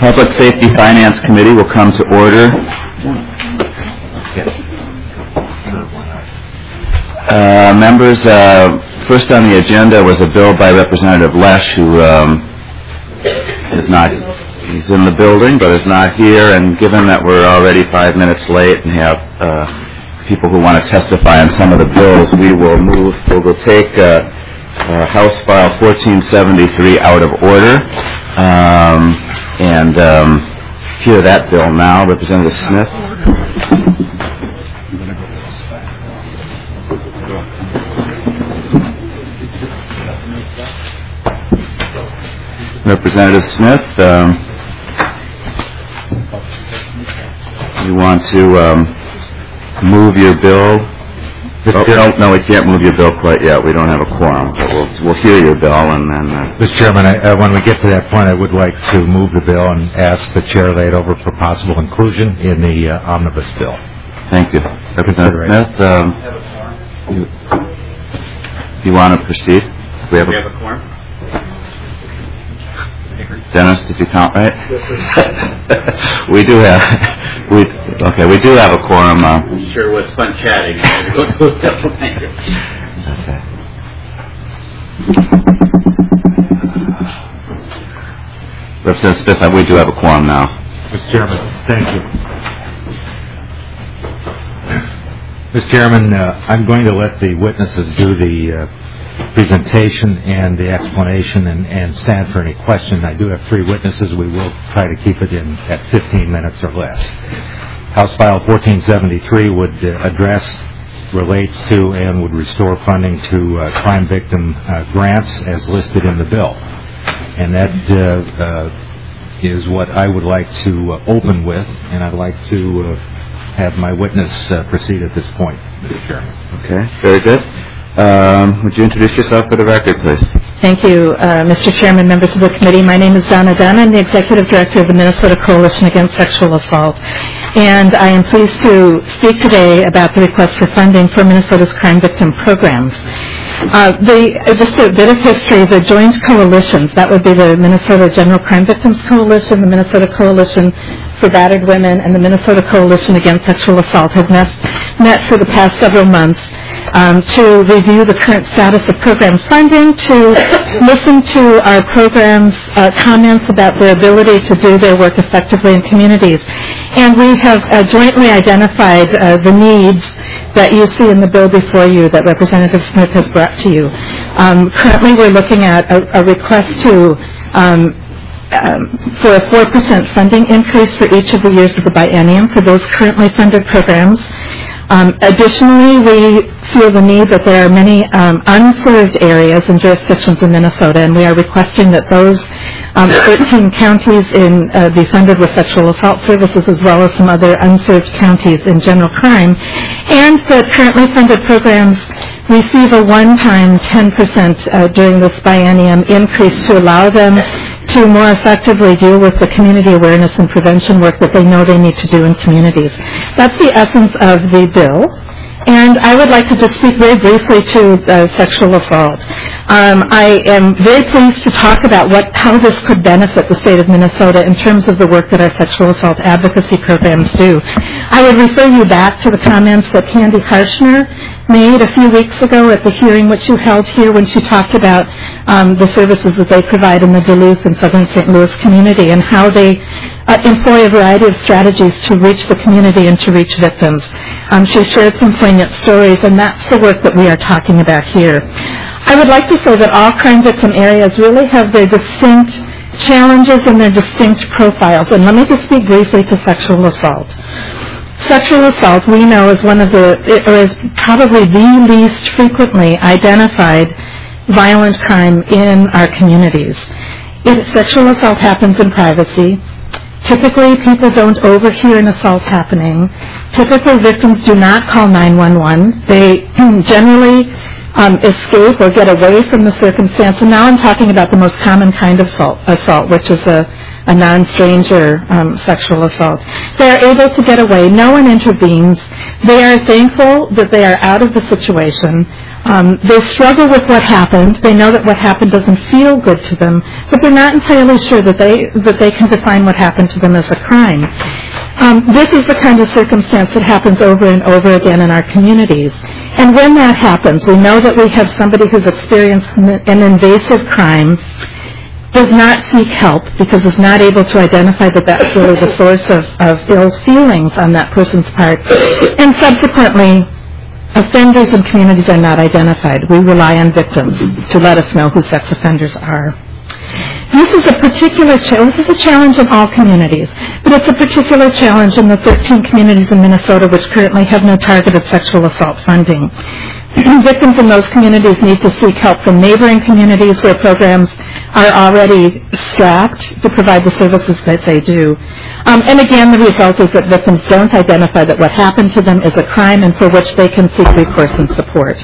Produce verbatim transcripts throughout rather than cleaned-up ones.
Public Safety Finance Committee will come to order. Uh, members, uh, first on the agenda was a bill by Representative Lesh, who um, is not, he's in the building but is not here, and given that we're already five minutes late and have uh, people who want to testify on some of the bills, we will move, we will take uh, uh, House File fourteen seventy-three out of order um, and um, hear that bill now. Representative Smith. Representative Smith, um, you want to um, move your bill? Oh, no, no, we can't move your bill quite yet. We don't have a quorum, but we'll, we'll hear your bill and then... Uh, Mister Chairman, I, uh, when we get to that point, I would like to move the bill and ask the Chair lay it over for possible inclusion in the uh, omnibus bill. Thank you. Representative Smith, um, you, you want to proceed? We have, we have a quorum? Dennis, did you count right? we do have, we okay. We do have a quorum. Uh, sure was fun chatting. okay. Representative Smith, we do have a quorum now. Mister Chairman, thank you. Mister Chairman, uh, I'm going to let the witnesses do the uh, presentation and the explanation and, and stand for any questions. I do have three witnesses. We will try to keep it in at fifteen minutes or less. House File fourteen seventy-three would uh, address, relates to, and would restore funding to uh, crime victim uh, grants as listed in the bill. And that uh, uh, is what I would like to uh, open with, and I'd like to uh, have my witness uh, proceed at this point, Mister Chairman. Okay, very good. Um, would you introduce yourself for the record, please? Thank you, uh, Mister Chairman, members of the committee. My name is Donna Dunn. I'm the Executive Director of the Minnesota Coalition Against Sexual Assault. And I am pleased to speak today about the request for funding for Minnesota's crime victim programs. Uh, the, uh, just a bit of history, the joint coalitions, that would be the Minnesota General Crime Victims Coalition, the Minnesota Coalition for Battered Women, and the Minnesota Coalition Against Sexual Assault have met, met for the past several months um, to review the current status of program funding, to listen to our program's uh, comments about their ability to do their work effectively in communities. And we have uh, jointly identified uh, the needs that you see in the bill before you that Representative Smith has brought to you. Um, currently, we're looking at a, a request to um, um, for a four percent funding increase for each of the years of the biennium for those currently funded programs. Um, additionally, we feel the need that there are many um, unserved areas and jurisdictions in Minnesota, and we are requesting that those um, thirteen counties in, uh, be funded with sexual assault services, as well as some other unserved counties in general crime, and that currently funded programs receive a one-time ten percent uh, during this biennium increase to allow them to more effectively deal with the community awareness and prevention work that they know they need to do in communities. That's the essence of the bill. And I would like to just speak very briefly to uh, sexual assault. Um, I am very pleased to talk about what, how this could benefit the state of Minnesota in terms of the work that our sexual assault advocacy programs do. I would refer you back to the comments that Candy Harshner made a few weeks ago at the hearing which you held here when she talked about um, the services that they provide in the Duluth and Southern Saint Louis community and how they uh, employ a variety of strategies to reach the community and to reach victims. Um, she shared some poignant stories, and that's the work that we are talking about here. I would like to say that all crime victim areas really have their distinct challenges and their distinct profiles. And let me just speak briefly to sexual assault. Sexual assault, we know, is one of the, or is probably the least frequently identified violent crime in our communities. It, sexual assault happens in privacy. Typically, people don't overhear an assault happening. Typically, victims do not call nine one one. They generally um, escape or get away from the circumstance. And now I'm talking about the most common kind of assault, assault which is a a non-stranger um, sexual assault. They are able to get away. No one intervenes. They are thankful that they are out of the situation. Um, they struggle with what happened. They know that what happened doesn't feel good to them, but they're not entirely sure that they that they can define what happened to them as a crime. Um, this is the kind of circumstance that happens over and over again in our communities. And when that happens, we know that we have somebody who's experienced an invasive crime, does not seek help because is not able to identify that that's really the source of, of ill feelings on that person's part, and subsequently, offenders and communities are not identified. We rely on victims to let us know who sex offenders are. This is a particular cha- this is a challenge in all communities, but it's a particular challenge in the thirteen communities in Minnesota which currently have no targeted sexual assault funding. Victims in those communities need to seek help from neighboring communities where programs are already strapped to provide the services that they do. Um, and again, the result is that victims don't identify that what happened to them is a crime and for which they can seek recourse and support.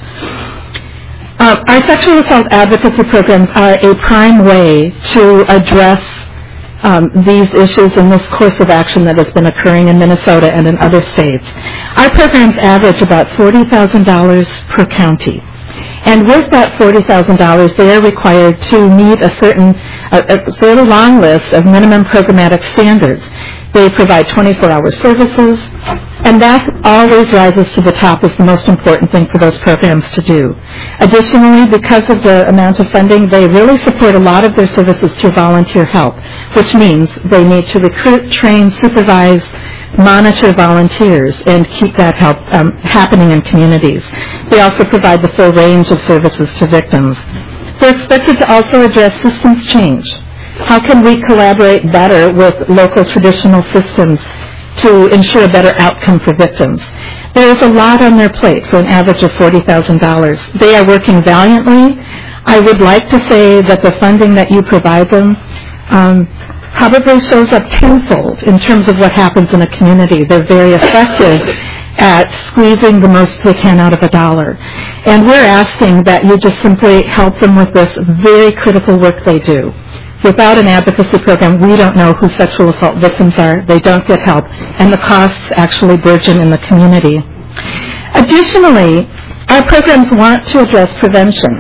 Uh, our sexual assault advocacy programs are a prime way to address um, these issues in this course of action that has been occurring in Minnesota and in other states. Our programs average about forty thousand dollars per county. And with that forty thousand dollars, they are required to meet a certain, a, a fairly long list of minimum programmatic standards. They provide twenty-four hour services, and that always rises to the top as the most important thing for those programs to do. Additionally, because of the amount of funding, they really support a lot of their services through volunteer help, which means they need to recruit, train, supervise, monitor volunteers and keep that help um, happening in communities. They also provide the full range of services to victims. They're expected to also address systems change. How can we collaborate better with local traditional systems to ensure a better outcome for victims? There is a lot on their plate for an average of forty thousand dollars. They are working valiantly. I would like to say that the funding that you provide them um, probably shows up tenfold in terms of what happens in a community. They're very effective at squeezing the most they can out of a dollar. And we're asking that you just simply help them with this very critical work they do. Without an advocacy program, we don't know who sexual assault victims are. They don't get help. And the costs actually burgeon in the community. Additionally, our programs want to address prevention.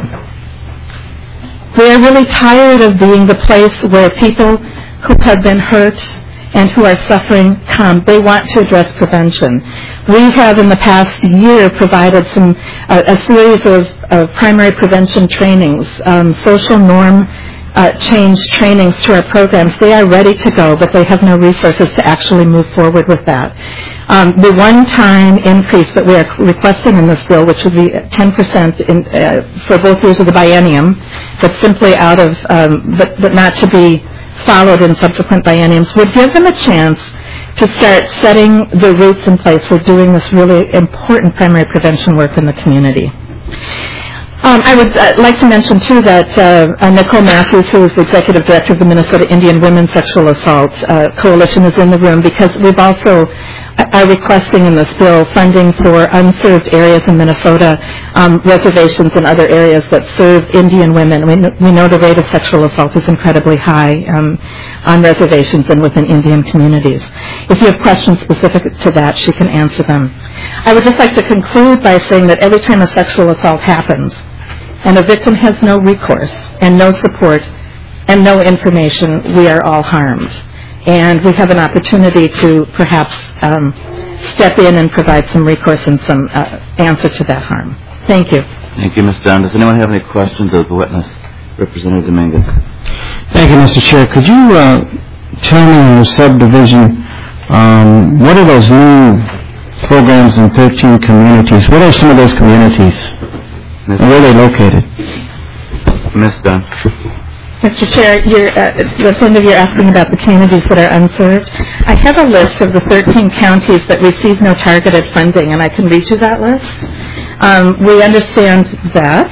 They are really tired of being the place where people who have been hurt and who are suffering come. They want to address prevention. We have in the past year provided some uh, a series of, of primary prevention trainings, um, social norm uh, change trainings to our programs. They are ready to go, but they have no resources to actually move forward with that. Um, the one-time increase that we are requesting in this bill, which would be ten percent in, uh, for both years of the biennium, but simply out of, um, but, but not to be followed in subsequent bienniums, would give them a chance to start setting the roots in place for doing this really important primary prevention work in the community. Um, I would uh, like to mention, too, that uh, uh, Nicole Matthews, who is the Executive Director of the Minnesota Indian Women's Sexual Assault uh, Coalition, is in the room because we've also are requesting in this bill funding for unserved areas in Minnesota, um, reservations and other areas that serve Indian women. We know, we know the rate of sexual assault is incredibly high um, on reservations and within Indian communities. If you have questions specific to that, she can answer them. I would just like to conclude by saying that every time a sexual assault happens and a victim has no recourse and no support and no information, we are all harmed. And we have an opportunity to perhaps um, step in and provide some recourse and some uh, answer to that harm. Thank you. Thank you, Miz Dunn. Does anyone have any questions of the witness? Representative Dominguez. Thank you, Mister Chair. Could you uh, tell me in your subdivision, um, what are those new programs in thirteen communities? What are some of those communities? And where are they located? Miz Dunn. Mister Chair, you're, uh, Representative, you're asking about the communities that are unserved. I have a list of the thirteen counties that receive no targeted funding, and I can read you that list. Um, we understand that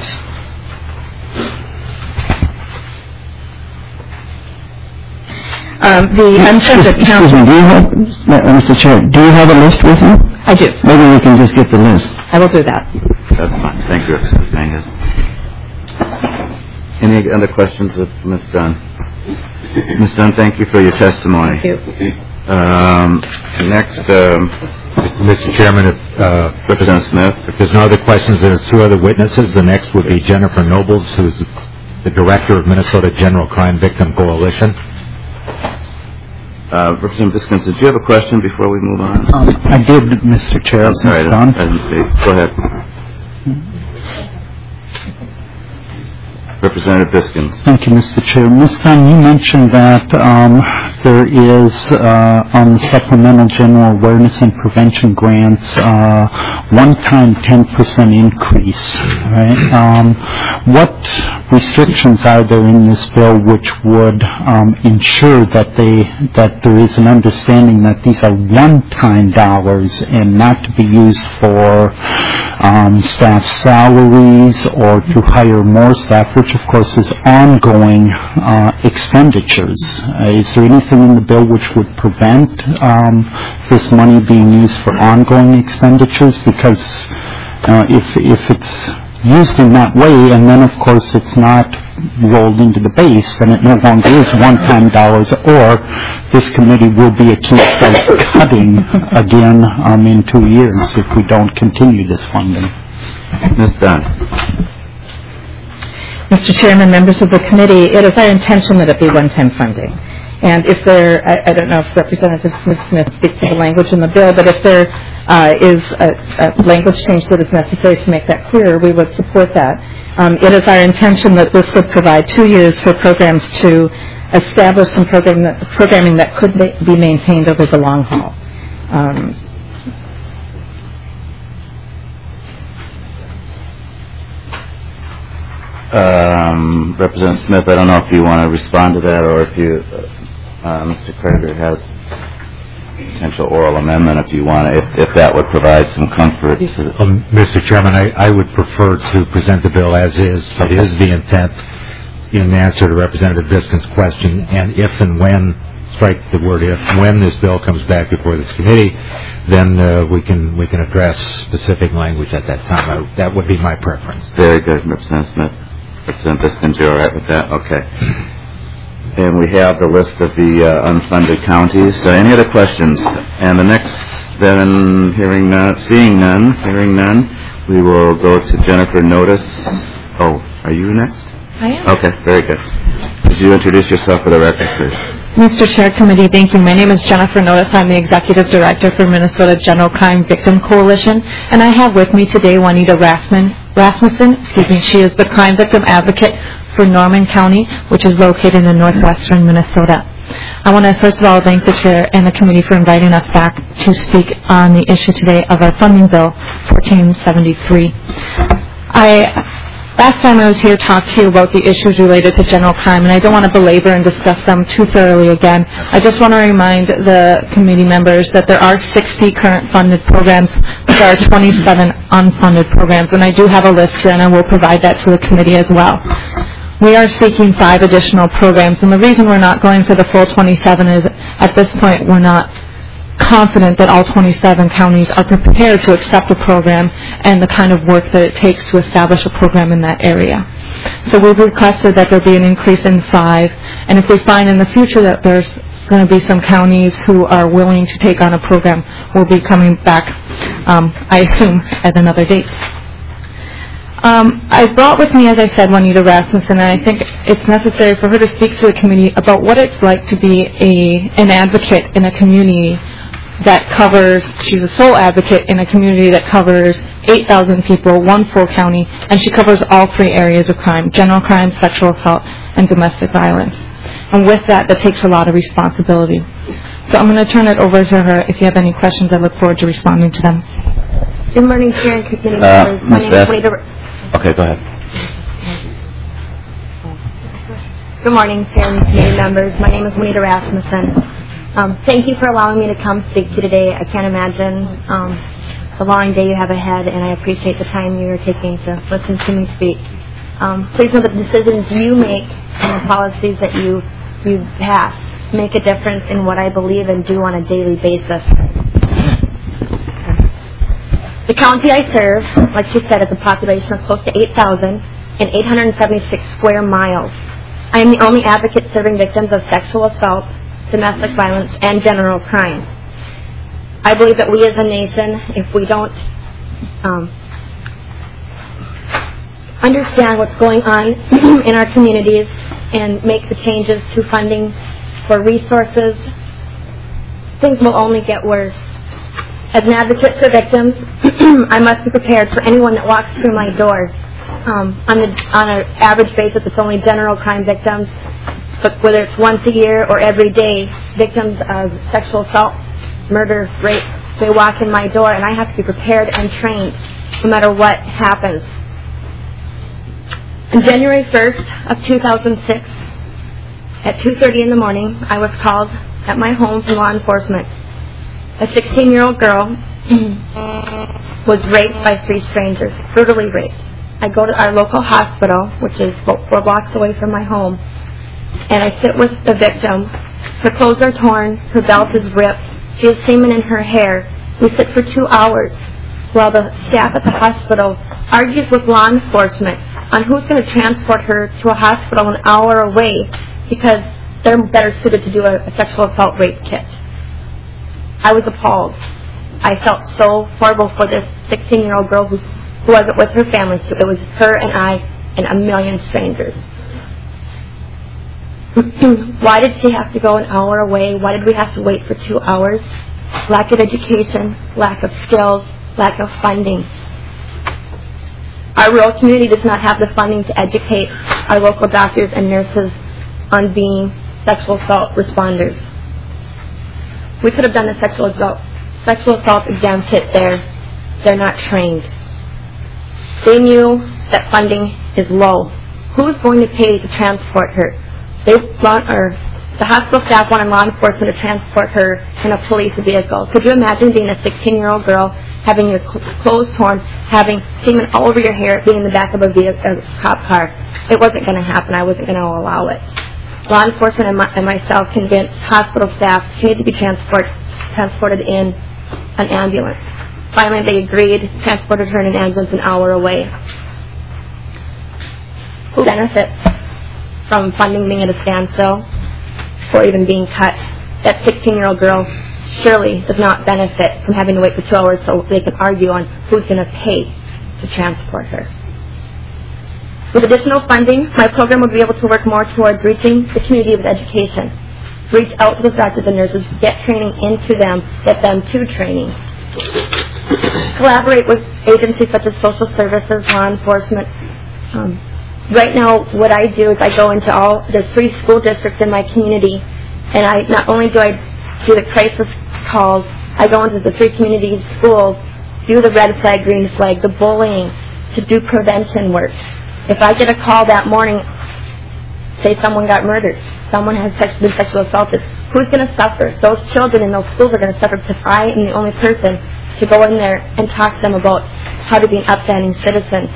um, the untargeted counties... Excuse me, do you have, uh, Mister Chair, do you have a list with you? I do. Maybe we can just get the list. I will do that. That's fine. Thank you, Representative Dominguez. Any other questions of Miz Dunn? Miz Dunn, thank you for your testimony. Thank you. Um, next, um, Mister Chairman, if, uh, Representative Smith. if there's no other questions, there's two other witnesses. The next would be Jennifer Nobles, who's the Director of Minnesota General Crime Victim Coalition. Uh, Representative Biskins, did you have a question before we move on? Um, I did, Mister Chair. Sorry, I Miz didn't, Dunn. I didn't see. Go ahead. Representative Biskins. Thank you, Mister Chair. Miz Dunn, you mentioned that um, there is, uh, on the Supplemental General Awareness and Prevention Grants, uh, one-time ten percent increase, right? Um, what restrictions are there in this bill which would um, ensure that they that there is an understanding that these are one-time dollars and not to be used for um, staff salaries or to hire more staff, which of course is ongoing uh, expenditures? Uh, is there anything in the bill which would prevent um, this money being used for ongoing expenditures? Because uh, if if it's used in that way, and then of course it's not rolled into the base, then it no longer is one-time dollars, or this committee will be accused of cutting again um, in two years if we don't continue this funding. Miz Dunn. Mister Chairman, members of the committee, it is our intention that it be one-time funding. And if there, I, I don't know if Representative Smith speaks to the language in the bill, but if there uh, is a, a language change that is necessary to make that clearer, we would support that. Um, it is our intention that this would provide two years for programs to establish some program that, programming that could ma- be maintained over the long haul. Um, Um, Representative Smith, I don't know if you want to respond to that, or if you, uh, Mister Creditor has potential oral amendment if you want, if, if that would provide some comfort to Um, Mister Chairman, I, I would prefer to present the bill as is. It is the intent, in answer to Representative Biskin's question, and if and when, strike the word if, when this bill comes back before this committee, then uh, we can we can address specific language at that time. I, that would be my preference. Very good, Representative Smith. Representative Biskins, you all right with that? Okay. And we have the list of the uh, unfunded counties. So any other questions? And the next, then, hearing none, seeing none, hearing none, we will go to Jennifer Notice. Oh, are you next? I am. Okay, very good. Could you introduce yourself for the record, please? Mister Chair, Committee, thank you. My name is Jennifer Notice. I'm the Executive Director for Minnesota General Crime Victim Coalition, and I have with me today Juanita Rasmussen. Rasmussen, excuse me. She is the Crime Victim Advocate for Norman County, which is located in northwestern Minnesota. I want to first of all thank the Chair and the Committee for inviting us back to speak on the issue today of our funding bill, fourteen seventy-three. I... Last time I was here, talked to you about the issues related to general crime, and I don't want to belabor and discuss them too thoroughly again. I just want to remind the committee members that there are sixty current funded programs, but there are twenty-seven unfunded programs, and I do have a list here, and I will provide that to the committee as well. We are seeking five additional programs, and the reason we're not going for the full twenty-seven is at this point we're not confident that all twenty-seven counties are prepared to accept a program and the kind of work that it takes to establish a program in that area. So we've requested that there be an increase in five, and if we find in the future that there's going to be some counties who are willing to take on a program, we'll be coming back, um, I assume, at another date. Um, I brought with me, as I said, Juanita Rasmussen, and I think it's necessary for her to speak to the committee about what it's like to be a an advocate in a community that covers, she's a sole advocate in a community that covers eight thousand people, one full county, and she covers all three areas of crime, general crime, sexual assault, and domestic violence. And with that, that takes a lot of responsibility. So I'm going to turn it over to her. If you have any questions, I look forward to responding to them. Good morning, Chair and committee Uh, members. My Miz name Beth? is Juanita. Okay, go ahead. Good morning, Chair and committee members. My name is Juanita Rasmussen. Um, thank you for allowing me to come speak to you today. I can't imagine um, the long day you have ahead, and I appreciate the time you are taking to listen to me speak. Um, please know that the decisions you make and the policies that you you pass make a difference in what I believe and do on a daily basis. The county I serve, like she said, is a population of close to eight thousand and eight hundred seventy-six square miles. I am the only advocate serving victims of sexual assault, domestic violence, and general crime. I believe that we as a nation, if we don't um, understand what's going on in our communities and make the changes to funding for resources, things will only get worse. As an advocate for victims, I must be prepared for anyone that walks through my door. Um, on, the, on an average basis, it's only general crime victims, but whether it's once a year or every day, victims of sexual assault, murder, rape, they walk in my door, and I have to be prepared and trained no matter what happens. On January first of two thousand six, at two thirty in the morning, I was called at my home from law enforcement. A sixteen-year-old girl was raped by three strangers, brutally raped. I go to our local hospital, which is about four blocks away from my home, and I sit with the victim. Her clothes are torn, her belt is ripped, she has semen in her hair. We sit for two hours while the staff at the hospital argues with law enforcement on who's going to transport her to a hospital an hour away because they're better suited to do a, a sexual assault rape kit. I was appalled. I felt so horrible for this sixteen-year-old girl who's, who wasn't with her family. So it was her and I and a million strangers. Why did she have to go an hour away? Why did we have to wait for two hours? Lack of education, lack of skills, lack of funding. Our rural community does not have the funding to educate our local doctors and nurses on being sexual assault responders. We could have done a sexual assault, sexual assault exam kit there. They're not trained. They knew that funding is low. Who's going to pay to transport her? They want, or the hospital staff wanted law enforcement to transport her in a police vehicle. Could you imagine being a sixteen-year-old girl, having your clothes torn, having semen all over your hair, being in the back of a, vehicle, a cop car? It wasn't going to happen. I wasn't going to allow it. Law enforcement and, my, and myself convinced hospital staff she needed to be transport, transported in an ambulance. Finally, they agreed, transported her in an ambulance an hour away. Who benefits from funding being at a standstill or even being cut? That sixteen-year-old girl surely does not benefit from having to wait for two hours so they can argue on who's going to pay to transport her. With additional funding, my program would be able to work more towards reaching the community with education. Reach out to the doctors and nurses, get training into them, get them to training. Collaborate with agencies such as social services, law enforcement. Um, right now, what I do is I go into all, there's three school districts in my community, and I not only do I do the crisis calls, I go into the three community schools, do the red flag, green flag, the bullying, to do prevention work. If I get a call that morning, say someone got murdered, someone has sex, been sexually assaulted, who's going to suffer? Those children in those schools are going to suffer because I am the only person to go in there and talk to them about how to be an upstanding citizen.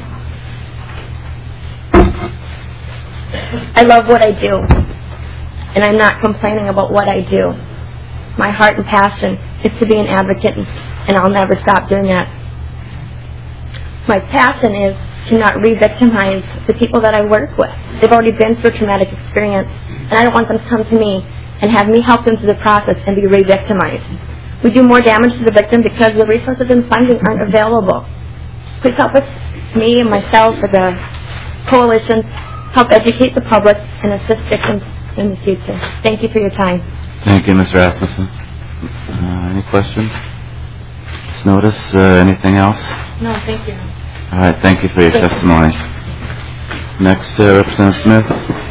I love what I do, and I'm not complaining about what I do. My heart and passion is to be an advocate, and I'll never stop doing that. My passion is to not re-victimize the people that I work with. They've already been through a traumatic experience, and I don't want them to come to me and have me help them through the process and be re-victimized. We do more damage to the victim because the resources and funding aren't available. Please help us, me and myself, or the coalitions, help educate the public and assist victims in the future. Thank you for your time. Thank you, Miz Rasmussen. Uh, any questions? Miz Notice, uh, anything else? No, thank you. All right, thank you for your testimony. Next, uh, Representative Smith.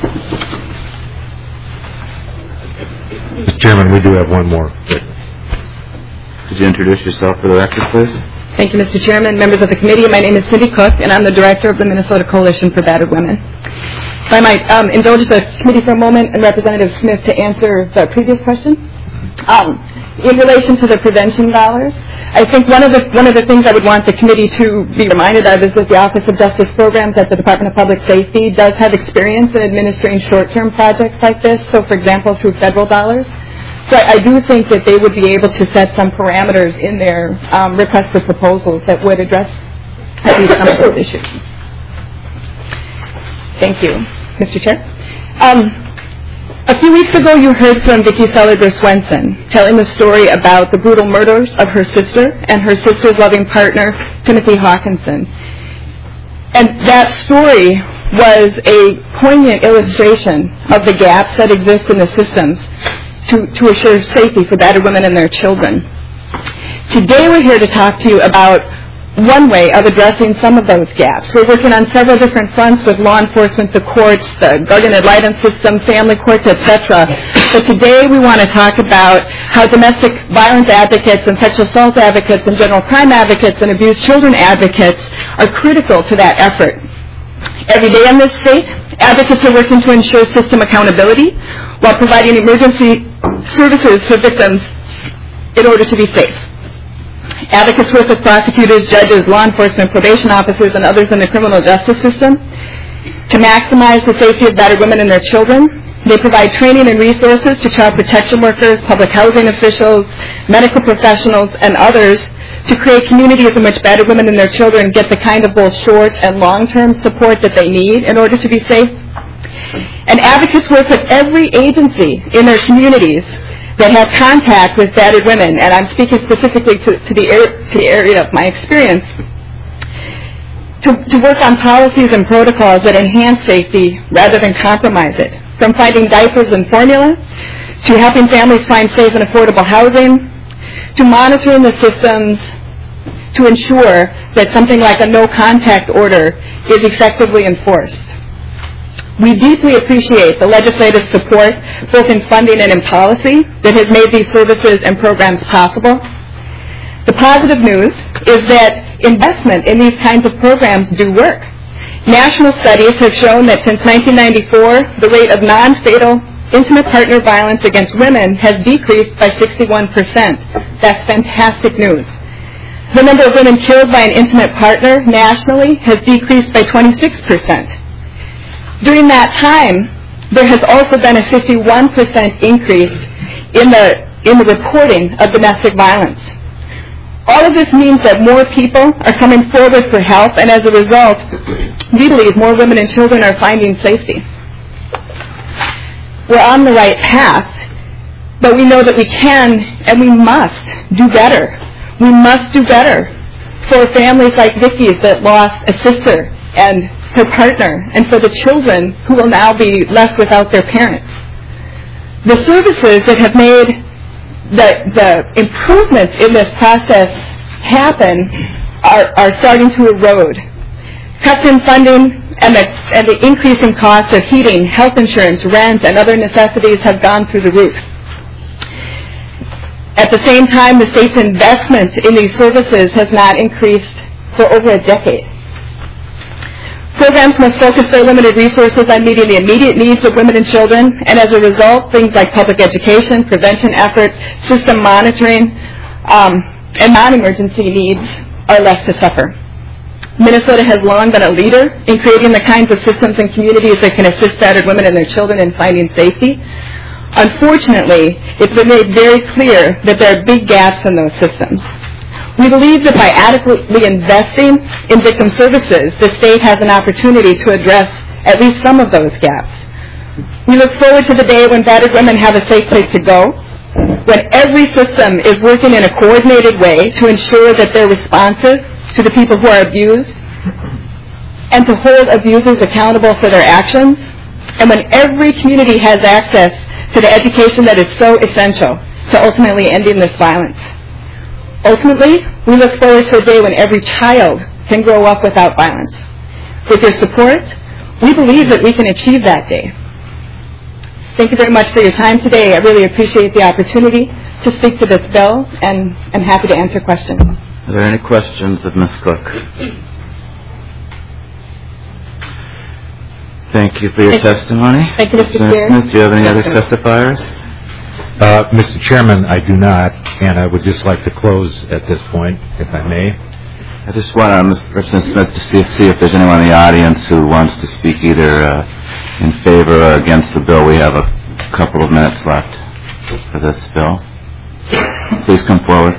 Mister Chairman, we do have one more. Could you introduce yourself for the record, please? Thank you, Mister Chairman, members of the committee. My name is Cindy Cook, and I'm the director of the Minnesota Coalition for Battered Women. If I might um, indulge the committee for a moment and Representative Smith to answer the previous question. Um, in relation to the prevention dollars, I think one of the one of the things I would want the committee to be reminded of is that the Office of Justice Programs at the Department of Public Safety does have experience in administering short-term projects like this, so for example through federal dollars. So I, I do think that they would be able to set some parameters in their um, request for proposals that would address at least some of those issues. Thank you, Mister Chair. Um, a few weeks ago, you heard from Vicki Celebre Swenson telling the story about the brutal murders of her sister and her sister's loving partner, Timothy Hawkinson. And that story was a poignant illustration of the gaps that exist in the systems to, to assure safety for battered women and their children. Today we're here to talk to you about one way of addressing some of those gaps. We're working on several different fronts with law enforcement, the courts, the guardian ad litem system, family courts, et cetera. But today we want to talk about how domestic violence advocates and sexual assault advocates and general crime advocates and abused children advocates are critical to that effort. Every day in this state, advocates are working to ensure system accountability while providing emergency services for victims in order to be safe. Advocates work with prosecutors, judges, law enforcement, probation officers, and others in the criminal justice system to maximize the safety of battered women and their children. They provide training and resources to child protection workers, public housing officials, medical professionals, and others to create communities in which battered women and their children get the kind of both short and long-term support that they need in order to be safe. And advocates work with every agency in their communities that have contact with battered women, and I'm speaking specifically to, to, the, to the area of my experience, to, to work on policies and protocols that enhance safety rather than compromise it, from finding diapers and formula, to helping families find safe and affordable housing, to monitoring the systems to ensure that something like a no-contact order is effectively enforced. We deeply appreciate the legislative support, both in funding and in policy, that has made these services and programs possible. The positive news is that investment in these kinds of programs do work. National studies have shown that since nineteen ninety-four, the rate of non-fatal intimate partner violence against women has decreased by sixty-one percent. That's fantastic news. The number of women killed by an intimate partner nationally has decreased by twenty-six percent. During that time, there has also been a fifty-one percent increase in the, in the reporting of domestic violence. All of this means that more people are coming forward for help, and as a result, we believe more women and children are finding safety. We're on the right path, but we know that we can and we must do better. We must do better for families like Vicky's that lost a sister and her partner, and for the children who will now be left without their parents. The services that have made the, the improvements in this process happen are, are starting to erode. Cuts in funding and the, and the increasing costs of heating, health insurance, rent, and other necessities have gone through the roof. At the same time, the state's investment in these services has not increased for over a decade. Programs must focus their limited resources on meeting the immediate needs of women and children, and as a result, things like public education, prevention efforts, system monitoring, um, and non-emergency needs are left to suffer. Minnesota has long been a leader in creating the kinds of systems and communities that can assist battered women and their children in finding safety. Unfortunately, it's been made very clear that there are big gaps in those systems. We believe that by adequately investing in victim services, the state has an opportunity to address at least some of those gaps. We look forward to the day when battered women have a safe place to go, when every system is working in a coordinated way to ensure that they're responsive to the people who are abused, and to hold abusers accountable for their actions, and when every community has access to the education that is so essential to ultimately ending this violence. Ultimately, we look forward to a day when every child can grow up without violence. With your support, we believe that we can achieve that day. Thank you very much for your time today. I really appreciate the opportunity to speak to this bill, and I'm happy to answer questions. Are there any questions of Miz Cook? Thank you for your Thank testimony. Thank you, Mister Chair. Smith, do you have any other testifiers? Uh, Mister Chairman, I do not, and I would just like to close at this point, if I may. I just want uh, Mister Representative Smith to see, see if there's anyone in the audience who wants to speak either uh, in favor or against the bill. We have a couple of minutes left for this bill. Please come forward.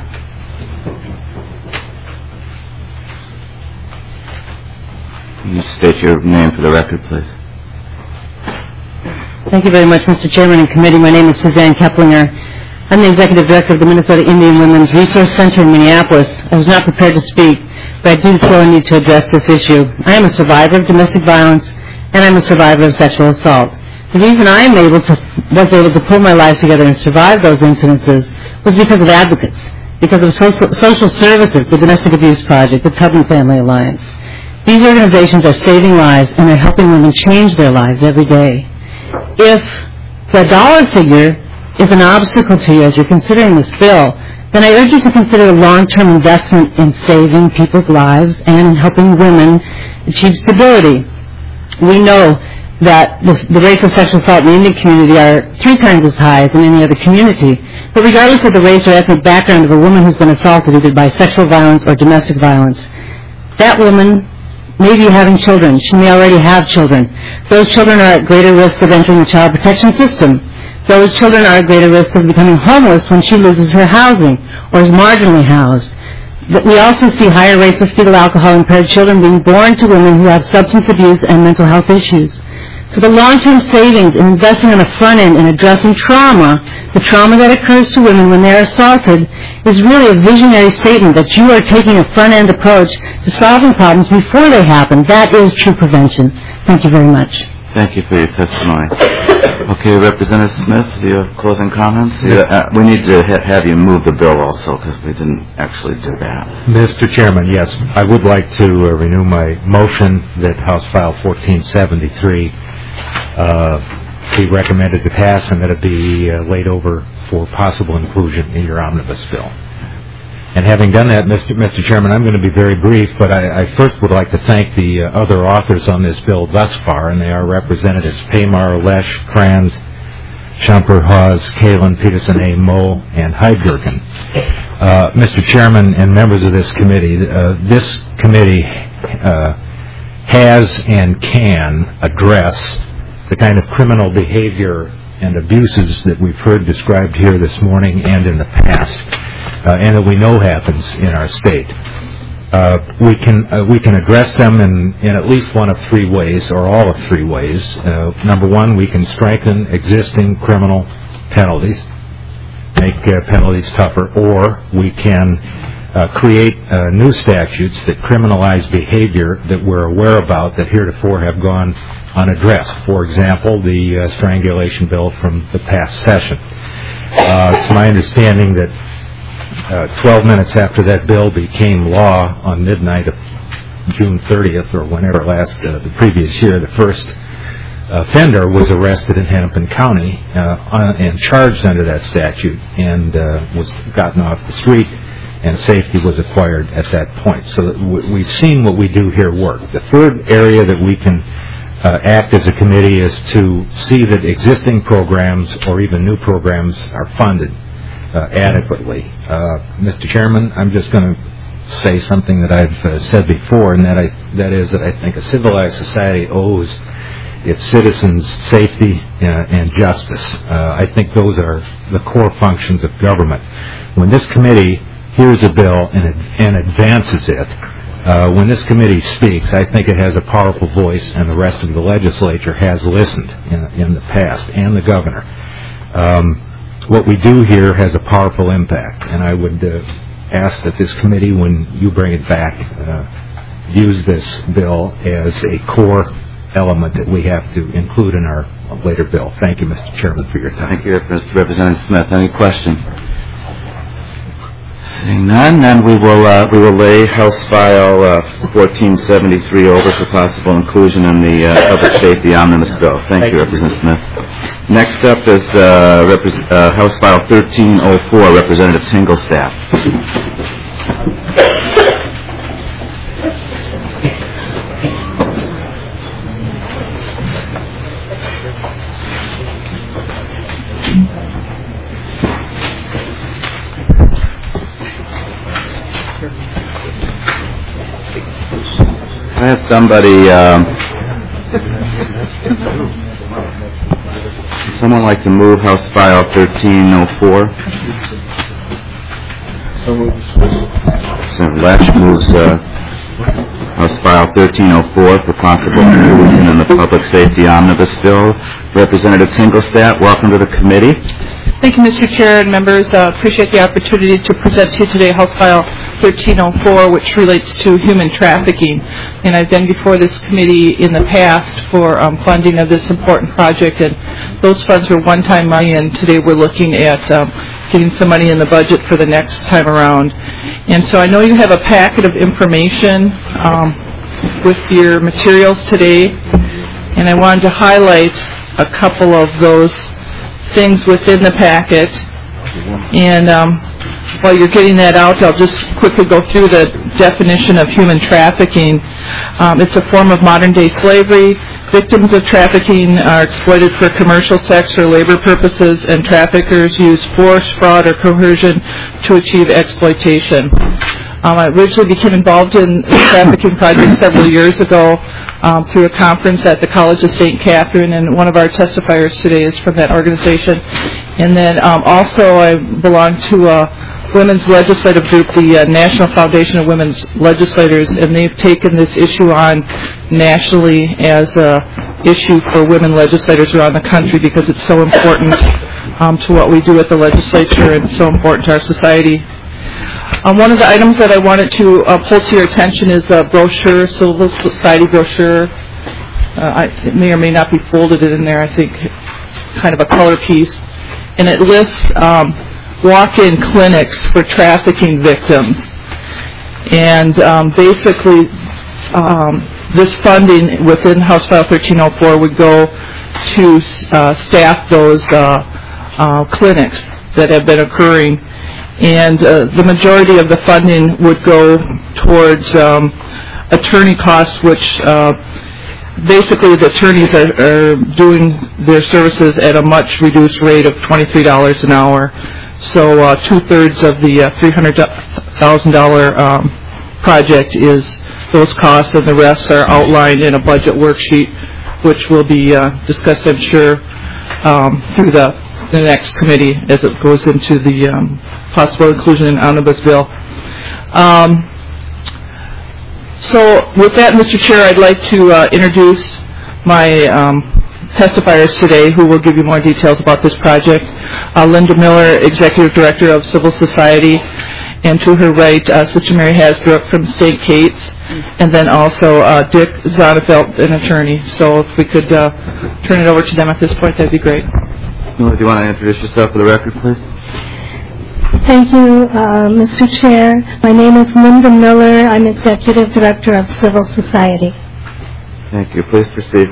Can you state your name for the record, please? Thank you very much, Mister Chairman and Committee. My name is Suzanne Keplinger. I'm the Executive Director of the Minnesota Indian Women's Resource Center in Minneapolis. I was not prepared to speak, but I do feel a need to address this issue. I am a survivor of domestic violence, and I'm a survivor of sexual assault. The reason I am able to, was able to pull my life together and survive those incidences was because of advocates, because of social, social services, the Domestic Abuse Project, the Tubman Family Alliance. These organizations are saving lives, and they're helping women change their lives every day. If the dollar figure is an obstacle to you as you're considering this bill, then I urge you to consider a long-term investment in saving people's lives and in helping women achieve stability. We know that the, the rates of sexual assault in the Indian community are three times as high as in any other community. But regardless of the race or ethnic background of a woman who's been assaulted either by sexual violence or domestic violence, that woman may be having children. She may already have children. Those children are at greater risk of entering the child protection system. Those children are at greater risk of becoming homeless when she loses her housing or is marginally housed. But we also see higher rates of fetal alcohol-impaired children being born to women who have substance abuse and mental health issues. So the long-term savings in investing on the front end in addressing trauma, the trauma that occurs to women when they're assaulted, is really a visionary statement that you are taking a front-end approach to solving problems before they happen. That is true prevention. Thank you very much. Thank you for your testimony. Okay, Representative Smith, do you have closing comments? Yeah, uh, we need to ha- have you move the bill also because we didn't actually do that. Mister Chairman, yes, I would like to uh, renew my motion that House File fourteen seventy-three uh, be recommended to pass and that it be uh, laid over for possible inclusion in your omnibus bill. And having done that, Mister Mister Chairman, I'm going to be very brief, but I, I first would like to thank the uh, other authors on this bill thus far, and they are Representatives Paymar, Lesh, Kranz, Shumper, Hawes, Kalin, Peterson A. Moe, and Heidgergen. Uh, Mister Chairman and members of this committee, uh, this committee uh, has and can address the kind of criminal behavior and abuses that we've heard described here this morning and in the past. Uh, and that we know happens in our state. Uh, we can uh, we can address them in, in at least one of three ways, or all of three ways. Uh, number one, we can strengthen existing criminal penalties, make uh, penalties tougher, or we can uh, create uh, new statutes that criminalize behavior that we're aware about that heretofore have gone unaddressed. For example, the uh, strangulation bill from the past session. Uh, it's my understanding that Uh, twelve minutes after that bill became law on midnight of June thirtieth or whenever last, uh, the previous year, the first offender was arrested in Hennepin County uh, on, and charged under that statute and uh, was gotten off the street, and safety was acquired at that point. So that w- we've seen what we do here work. The third area that we can uh, act as a committee is to see that existing programs or even new programs are funded Uh, adequately. Uh, Mister Chairman, I'm just going to say something that I've uh, said before, and that I, that is that I think a civilized society owes its citizens safety uh, and justice. Uh, I think those are the core functions of government. When this committee hears a bill and, and advances it, uh, when this committee speaks, I think it has a powerful voice, and the rest of the legislature has listened in, in the past, and the governor. Um, What we do here has a powerful impact, and I would uh, ask that this committee, when you bring it back, uh, use this bill as a core element that we have to include in our later bill. Thank you, Mister Chairman, for your time. Thank you, Representative Smith. Any questions? Seeing none, then we will uh, we will lay House File uh, fourteen seventy-three over for possible inclusion in the uh, Public Safety Omnibus Bill. Thank, Thank you, Representative Smith. Next up is uh, Repres- uh, House File thirteen oh four, Representative Tinglestaff. I have somebody, um, would someone like to move House File thirteen oh four? So moved. Senator Lesh moves uh, House File thirteen oh four for possible inclusion in the Public Safety Omnibus Bill. Representative Tinglestat, welcome to the committee. Thank you, Mister Chair and members. Uh, appreciate the opportunity to present to you today House File thirteen oh four, which relates to human trafficking. And I've been before this committee in the past for um, funding of this important project, and those funds were one-time money, and today we're looking at um, getting some money in the budget for the next time around. And so I know you have a packet of information um, with your materials today, and I wanted to highlight a couple of those things within the packet. And um, while you're getting that out, I'll just quickly go through the definition of human trafficking. Um, it's a form of modern-day slavery. Victims of trafficking are exploited for commercial sex or labor purposes, and traffickers use force, fraud, or coercion to achieve exploitation. Um, I originally became involved in the trafficking project several years ago um, through a conference at the College of Saint Catherine, and one of our testifiers today is from that organization. And then um, also I belong to a women's legislative group, the uh, National Foundation of Women's Legislators, and they've taken this issue on nationally as a issue for women legislators around the country because it's so important um, to what we do at the legislature and so important to our society. Um, one of the items that I wanted to uh, pull to your attention is a brochure, Civil Society brochure. Uh, I, it may or may not be folded in there, I think, kind of a color piece. And it lists um, walk-in clinics for trafficking victims. And um, basically, um, this funding within House File thirteen oh four would go to uh, staff those uh, uh, clinics that have been occurring. And uh, the majority of the funding would go towards um, attorney costs, which uh, basically the attorneys are, are doing their services at a much reduced rate of twenty-three dollars an hour. So uh, two-thirds of the uh, three hundred thousand dollars um, project is those costs, and the rest are outlined in a budget worksheet, which will be uh, discussed, I'm sure, um, through the, the next committee as it goes into the um, possible inclusion in omnibus bill. Um, so with that, Mister Chair, I'd like to uh, introduce my um, testifiers today who will give you more details about this project. Uh, Linda Miller, Executive Director of Civil Society, and to her right, uh, Sister Mary Hasbrook from Saint Kate's, and then also uh, Dick Zonnefeld, an attorney. So if we could uh, turn it over to them at this point, that'd be great. Miller, do you want to introduce yourself for the record, please? Thank you, uh, Mister Chair. My name is Linda Miller. I'm Executive Director of Civil Society. Thank you. Please proceed.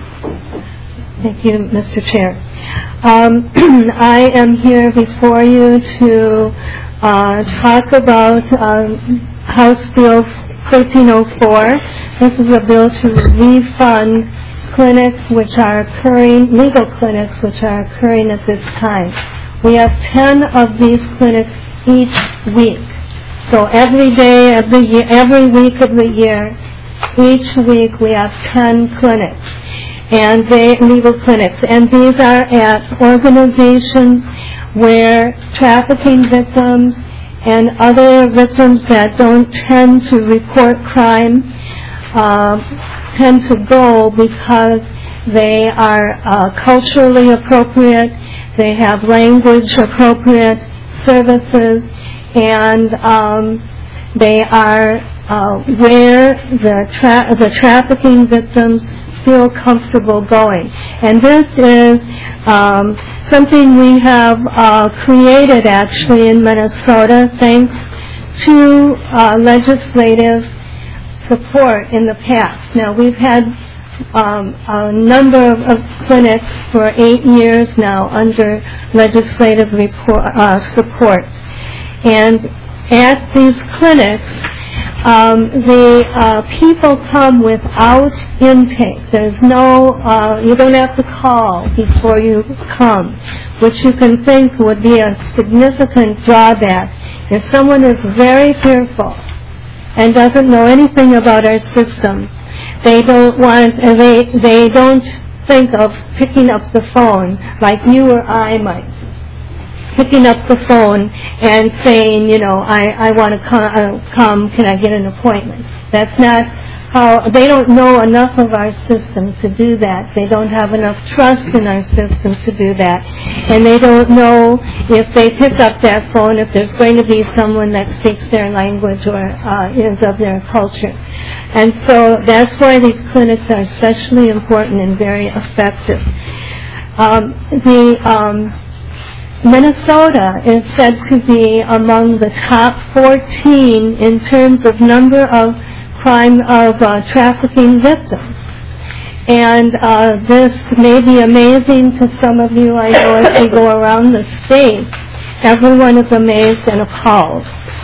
Thank you, Mister Chair. Um, I am here before you to uh, talk about um, House Bill thirteen oh four. This is a bill to refund clinics which are occurring, legal clinics which are occurring at this time. We have ten of these clinics each week. So every day of the year, every week of the year, each week we have ten clinics, and they legal clinics, and these are at organizations where trafficking victims and other victims that don't tend to report crime uh, tend to go because they are uh, culturally appropriate, they have language appropriate services, and um, they are uh, where the, tra- the trafficking victims feel comfortable going. And this is um, something we have uh, created actually in Minnesota thanks to uh, legislative support in the past. Now we've had um, a number of, of clinics for eight years now under legislative report, uh, support. And at these clinics, Um, the uh, people come without intake. There's no, uh, you don't have to call before you come, which you can think would be a significant drawback. If someone is very fearful and doesn't know anything about our system, they don't want, they, they don't think of picking up the phone like you or I might. Picking up the phone and saying, you know, I, I want to come, uh, come, can I get an appointment? That's not how they don't know enough of our system to do that. They don't have enough trust in our system to do that. And they don't know if they pick up that phone, if there's going to be someone that speaks their language or uh, is of their culture. And so that's why these clinics are especially important and very effective. Um, the um, Minnesota is said to be among the top fourteen in terms of number of crime of uh, trafficking victims. And uh, this may be amazing to some of you. I know as we go around the state, everyone is amazed and appalled.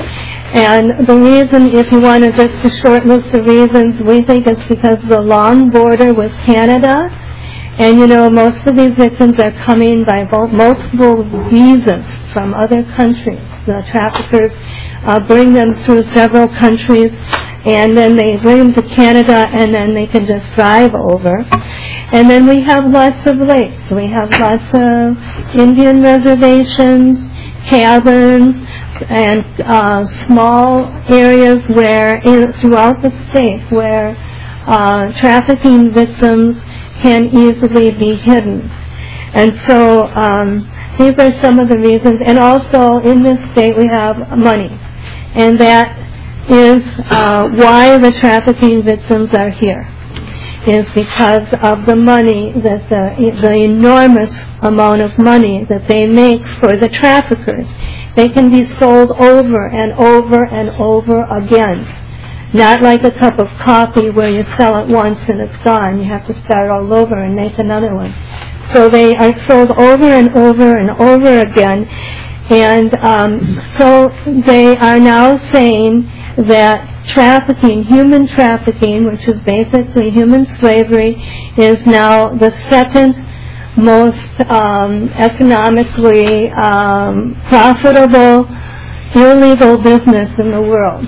And the reason, if you want to just a short list of reasons, we think it's because of the long border with Canada. And you know, most of these victims are coming by multiple visas from other countries. The traffickers uh, bring them through several countries, and then they bring them to Canada, and then they can just drive over. And then we have lots of lakes. We have lots of Indian reservations, cabins, and uh, small areas where, in, throughout the state, where uh, trafficking victims can easily be hidden. And so um, these are some of the reasons. And also in this state we have money. And that is uh, why the trafficking victims are here, is because of the money, that the, the enormous amount of money that they make for the traffickers. They can be sold over and over and over again. Not like a cup of coffee where you sell it once and it's gone. You have to start all over and make another one. So they are sold over and over and over again. And um, so they are now saying that trafficking, human trafficking, which is basically human slavery, is now the second most um, economically um, profitable illegal business in the world.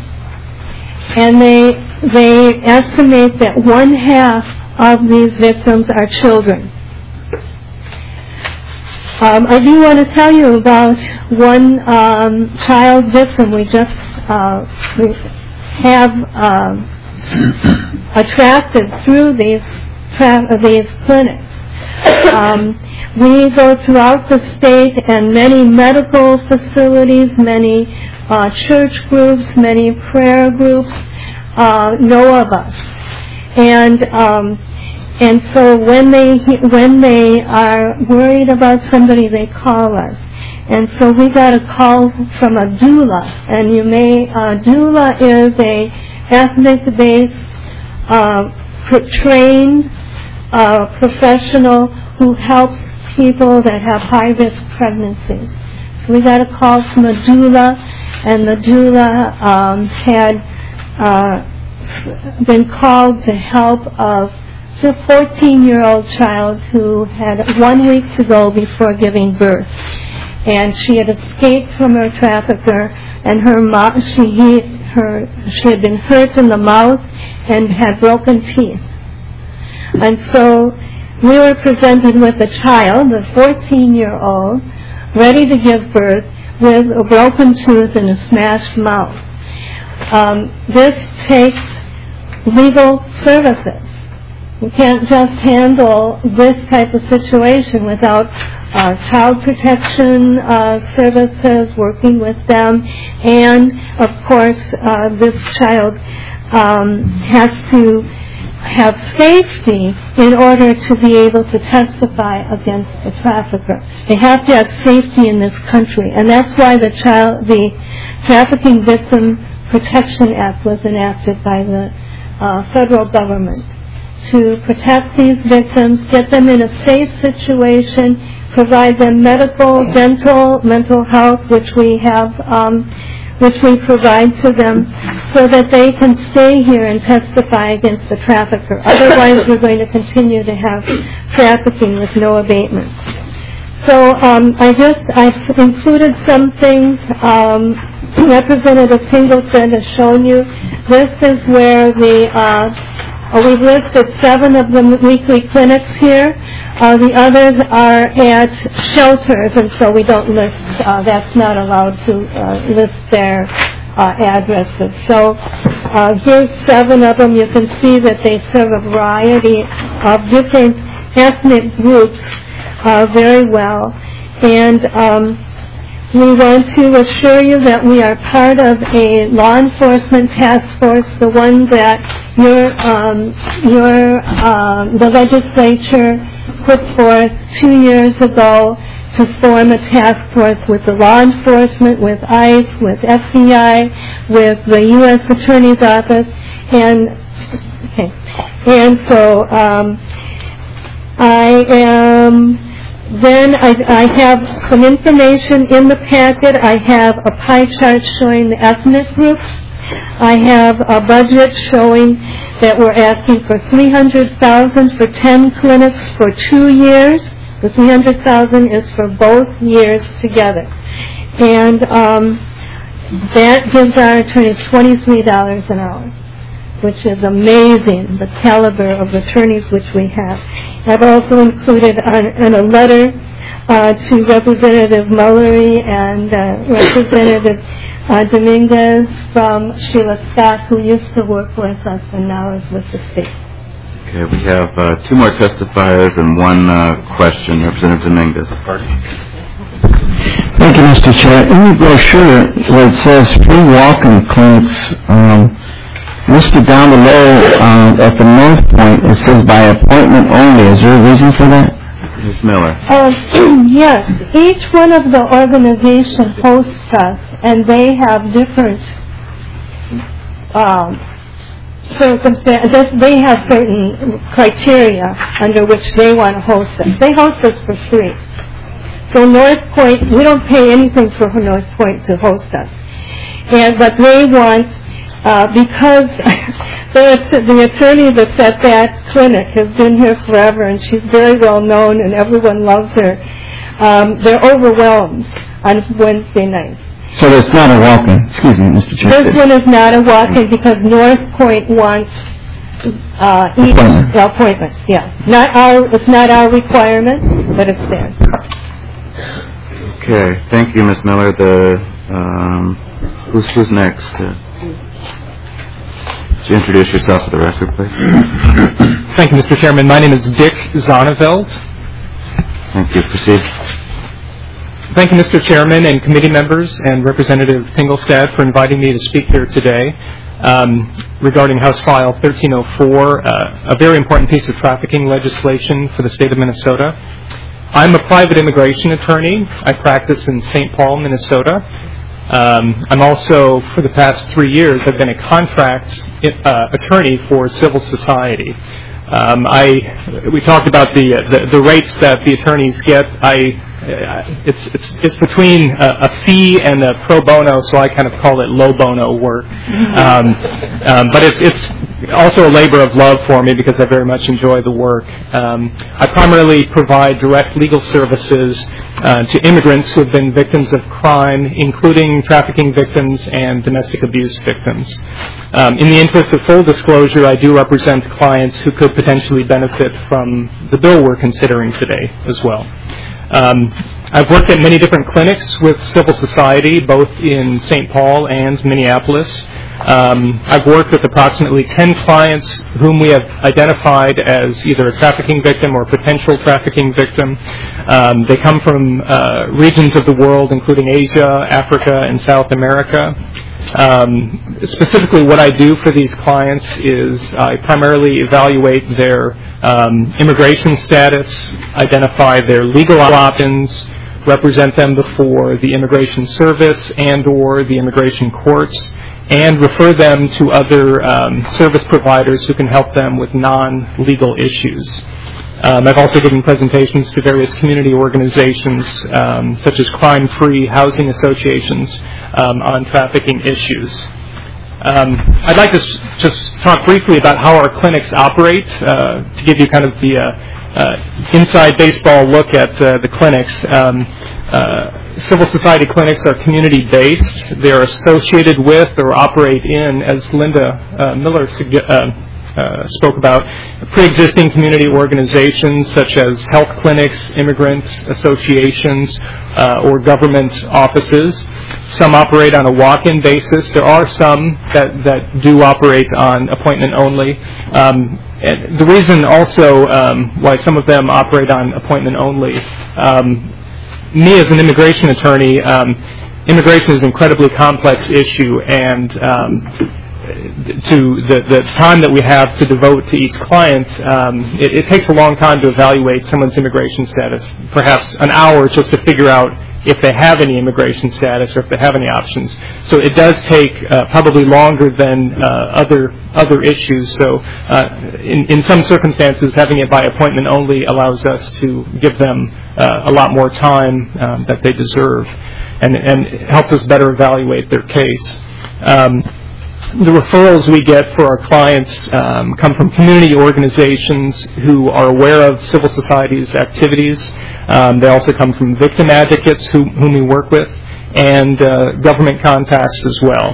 And they they estimate that one half of these victims are children. Um, I do want to tell you about one um, child victim we just uh, we have um, attracted through these tra- these clinics. Um, we go throughout the state, and many medical facilities, many Uh, church groups, many prayer groups uh, know of us, and um, and so when they when they are worried about somebody, they call us. And so we got a call from a doula, and you may uh, doula is a ethnic-based, uh, trained uh, professional who helps people that have high-risk pregnancies. So we got a call from a doula. And the doula um, had uh, been called to help of a fourteen-year-old child who had one week to go before giving birth. And she had escaped from her trafficker, and her mo- she, he, her, she had been hurt in the mouth and had broken teeth. And so we were presented with a child, a fourteen-year-old, ready to give birth, with a broken tooth and a smashed mouth. Um, this takes legal services. We can't just handle this type of situation without uh, child protection uh, services, working with them, and of course uh, this child um, has to have safety in order to be able to testify against the trafficker. They have to have safety in this country, and that's why the child, the Trafficking Victim Protection Act was enacted by the uh, federal government to protect these victims, get them in a safe situation, provide them medical, dental, mental health, which we have um, which we provide to them, so that they can stay here and testify against the trafficker. Otherwise, we're going to continue to have trafficking with no abatement. So um, I just, I've included some things. Um, Representative Singleton has shown you. This is where the, uh, we've listed seven of the weekly clinics here. Uh, the others are at shelters, and so we don't list, uh, that's not allowed to uh, list their uh, addresses. So Uh, here's seven of them. You can see that they serve a variety of different ethnic groups uh, very well. And um, we want to assure you that we are part of a law enforcement task force, the one that your, um, your um, the legislature put forth two years ago to form a task force with the law enforcement, with ICE, with F B I, with the U S Attorney's Office, and okay, and so um, I am. Then I, I have some information in the packet. I have a pie chart showing the ethnic groups. I have a budget showing that we're asking for three hundred thousand dollars for ten clinics for two years. The three hundred thousand dollars is for both years together. And um, that gives our attorneys twenty-three dollars an hour, which is amazing, the caliber of attorneys which we have. I've also included on, in a letter uh, to Representative Mullery and uh, Representative uh, Dominguez from Sheila Scott, who used to work with us and now is with the state. Okay, we have uh, two more testifiers and one uh, question. Representative Dominguez. Thank you, Mister Chair. In the brochure where it says free walk-in clinics, um, Mister down below uh, at the North Point, it says by appointment only. Is there a reason for that? Miz Miller. Um, yes, each one of the organizations hosts us, and they have different um, circumstances. They have certain criteria under which they want to host us. They host us for free. So North Point, we don't pay anything for North Point to host us, and but they want. Uh, because the, the attorney that's at that clinic has been here forever, and she's very well known, and everyone loves her. Um, they're overwhelmed on Wednesday nights. So it's not a walk-in. Excuse me, Mister Chair. This one is not a walk-in because North Point wants uh, each Appointment. appointments. Yeah, not our. It's not our requirement, but it's theirs. Okay, thank you, Miz Miller. The um, who's who's next? Uh, Would you introduce yourself for the record, please? Thank you, Mister Chairman. My name is Dick Zonneveld. Thank you. Proceed. Thank you, Mister Chairman and committee members and Representative Tingelstad for inviting me to speak here today um, regarding House File thirteen oh four, uh, a very important piece of trafficking legislation for the state of Minnesota. I'm a private immigration attorney. I practice in Saint Paul, Minnesota. Um, I'm also, for the past three years, I've been a contract uh, attorney for civil society. Um, I we talked about the, the the rates that the attorneys get. I it's it's it's between a, a fee and a pro bono, so I kind of call it low bono work. Um, um, but it's it's also a labor of love for me because I very much enjoy the work. Um, I primarily provide direct legal services uh, to immigrants who have been victims of crime, including trafficking victims and domestic abuse victims. Um, in the interest of full disclosure, I do represent clients who could potentially benefit from the bill we're considering today as well. Um, I've worked at many different clinics with civil society, both in Saint Paul and Minneapolis. Um, I've worked with approximately ten clients whom we have identified as either a trafficking victim or potential trafficking victim. Um, they come from uh, regions of the world, including Asia, Africa, and South America. Um, specifically, what I do for these clients is I primarily evaluate their um, immigration status, identify their legal options, represent them before the Immigration Service and or the immigration courts, and refer them to other um, service providers who can help them with non-legal issues. Um, I've also given presentations to various community organizations, um, such as crime-free housing associations, um, on trafficking issues. Um, I'd like to s- just talk briefly about how our clinics operate, uh, to give you kind of the uh, uh, inside baseball look at uh, the clinics. Um, uh, civil society clinics are community-based. They're associated with or operate in, as Linda uh, Miller suggested, uh, Uh, spoke about, pre-existing community organizations such as health clinics, immigrant associations, uh, or government offices. some operate on a walk-in basis. There are some that, that do operate on appointment only. Um, and the reason also um, why some of them operate on appointment only, um, me as an immigration attorney, um, immigration is an incredibly complex issue, and um, to the, the time that we have to devote to each client, um, it, it takes a long time to evaluate someone's immigration status, perhaps an hour just to figure out if they have any immigration status or if they have any options. So it does take uh, probably longer than uh, other other issues. So uh, in, in some circumstances, having it by appointment only allows us to give them uh, a lot more time um, that they deserve, and, and helps us better evaluate their case. Um, The referrals we get for our clients um, come from community organizations who are aware of civil society's activities. Um, they also come from victim advocates who, whom we work with, and uh, government contacts as well.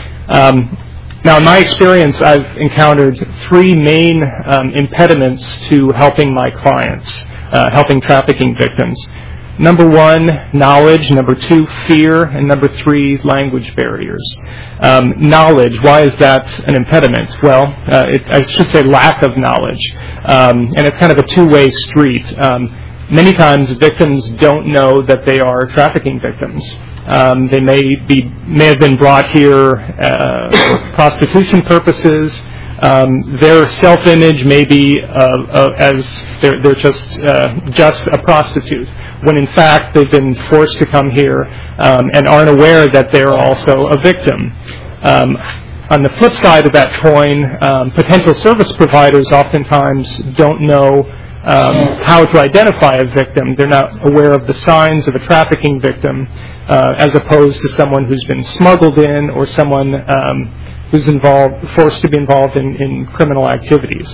Um, now, in my experience, I've encountered three main um, impediments to helping my clients, uh, helping trafficking victims. Number one, knowledge. Number two, fear. And number three, language barriers. Um, knowledge, why is that an impediment? Well, uh, it, I should say lack of knowledge. Um, and it's kind of a two-way street. Um, many times victims don't know that they are trafficking victims. Um, they may be may have been brought here uh, for prostitution purposes. Um, their self-image may be uh, uh, as they're, they're just uh, just a prostitute, when in fact they've been forced to come here um, and aren't aware that they're also a victim. Um, on the flip side of that coin, um, potential service providers oftentimes don't know um, how to identify a victim. They're not aware of the signs of a trafficking victim, uh, as opposed to someone who's been smuggled in or someone um, who's involved, forced to be involved in, in criminal activities.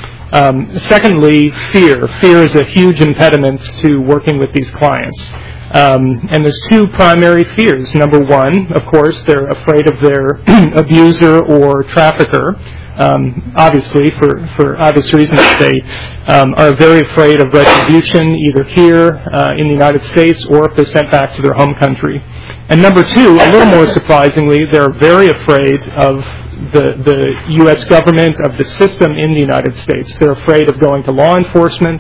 Um, secondly, fear. Fear is a huge impediment to working with these clients. Um, and there's two primary fears. Number one, of course, they're afraid of their abuser or trafficker. Um, obviously, for, for obvious reasons, they um, are very afraid of retribution, either here uh, in the United States or if they're sent back to their home country. And number two, a little more surprisingly, they're very afraid of the, the U S government, of the system in the United States. They're afraid of going to law enforcement,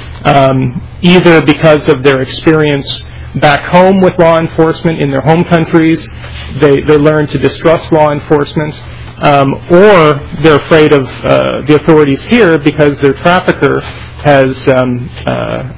um, either because of their experience back home with law enforcement in their home countries. They, they learn to distrust law enforcement. Um, or they're afraid of uh, the authorities here because their trafficker has um, uh,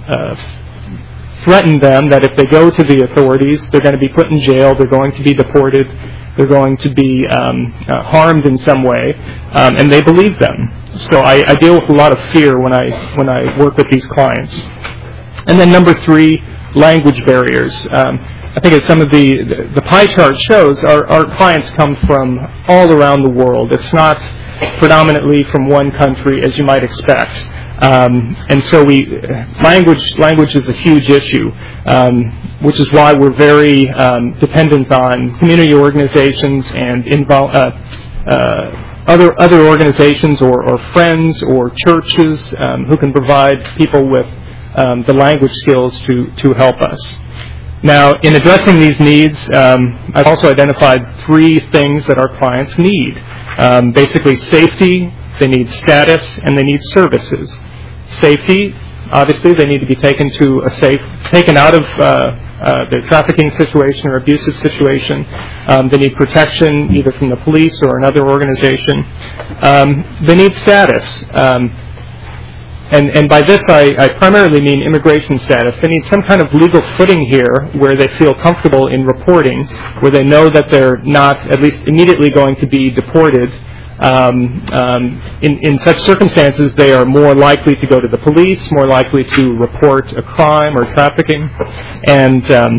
uh, threatened them that if they go to the authorities, they're going to be put in jail, they're going to be deported, they're going to be um, uh, harmed in some way, um, and they believe them. So I, I deal with a lot of fear when I when I work with these clients. And then number three, language barriers. Um, I think as some of the, the pie chart shows, our, our clients come from all around the world. It's not predominantly from one country as you might expect. Um, and so we, language, language is a huge issue, um, which is why we're very um, dependent on community organizations and invol- uh, uh, other, other organizations or, or friends or churches um, who can provide people with um, the language skills to, to help us. Now, in addressing these needs, um, I've also identified three things that our clients need. Um, basically, safety, they need status, and they need services. Safety, obviously, they need to be taken to a safe, taken out of uh, uh, their trafficking situation or abusive situation. Um, they need protection, either from the police or another organization. Um, they need status. Um, And, and by this, I, I primarily mean immigration status. They need some kind of legal footing here where they feel comfortable in reporting, where they know that they're not, at least immediately, going to be deported. Um, um, in, in such circumstances, they are more likely to go to the police, more likely to report a crime or trafficking. And um,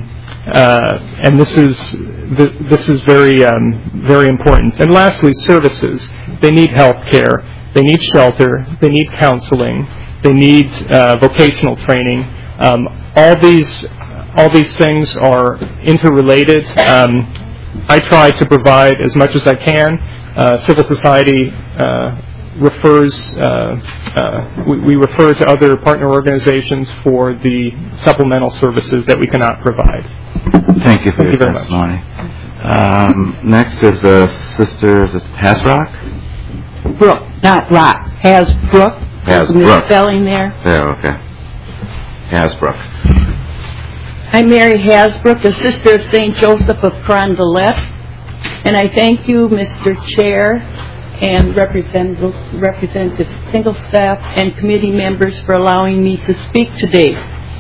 uh, and this is this is very um, very important. And lastly, services. They need health care. They need shelter. They need counseling. They need uh, vocational training. Um, all these, all these things are interrelated. Um, I try to provide as much as I can. Uh, civil society uh, refers. Uh, uh, we, we refer to other partner organizations for the supplemental services that we cannot provide. Thank you for Thank your you very testimony. much. Um, next is the Sisters of Hasbrook. Brook, not Rock. Hasbrook. There's a Hasbrook. misspelling there. There, okay. Hasbrook. I'm Mary Hasbrook, a sister of Saint Joseph of Carondelet, and I thank you, Mister Chair, and Representative, Representative Tingelstaff and committee members for allowing me to speak today.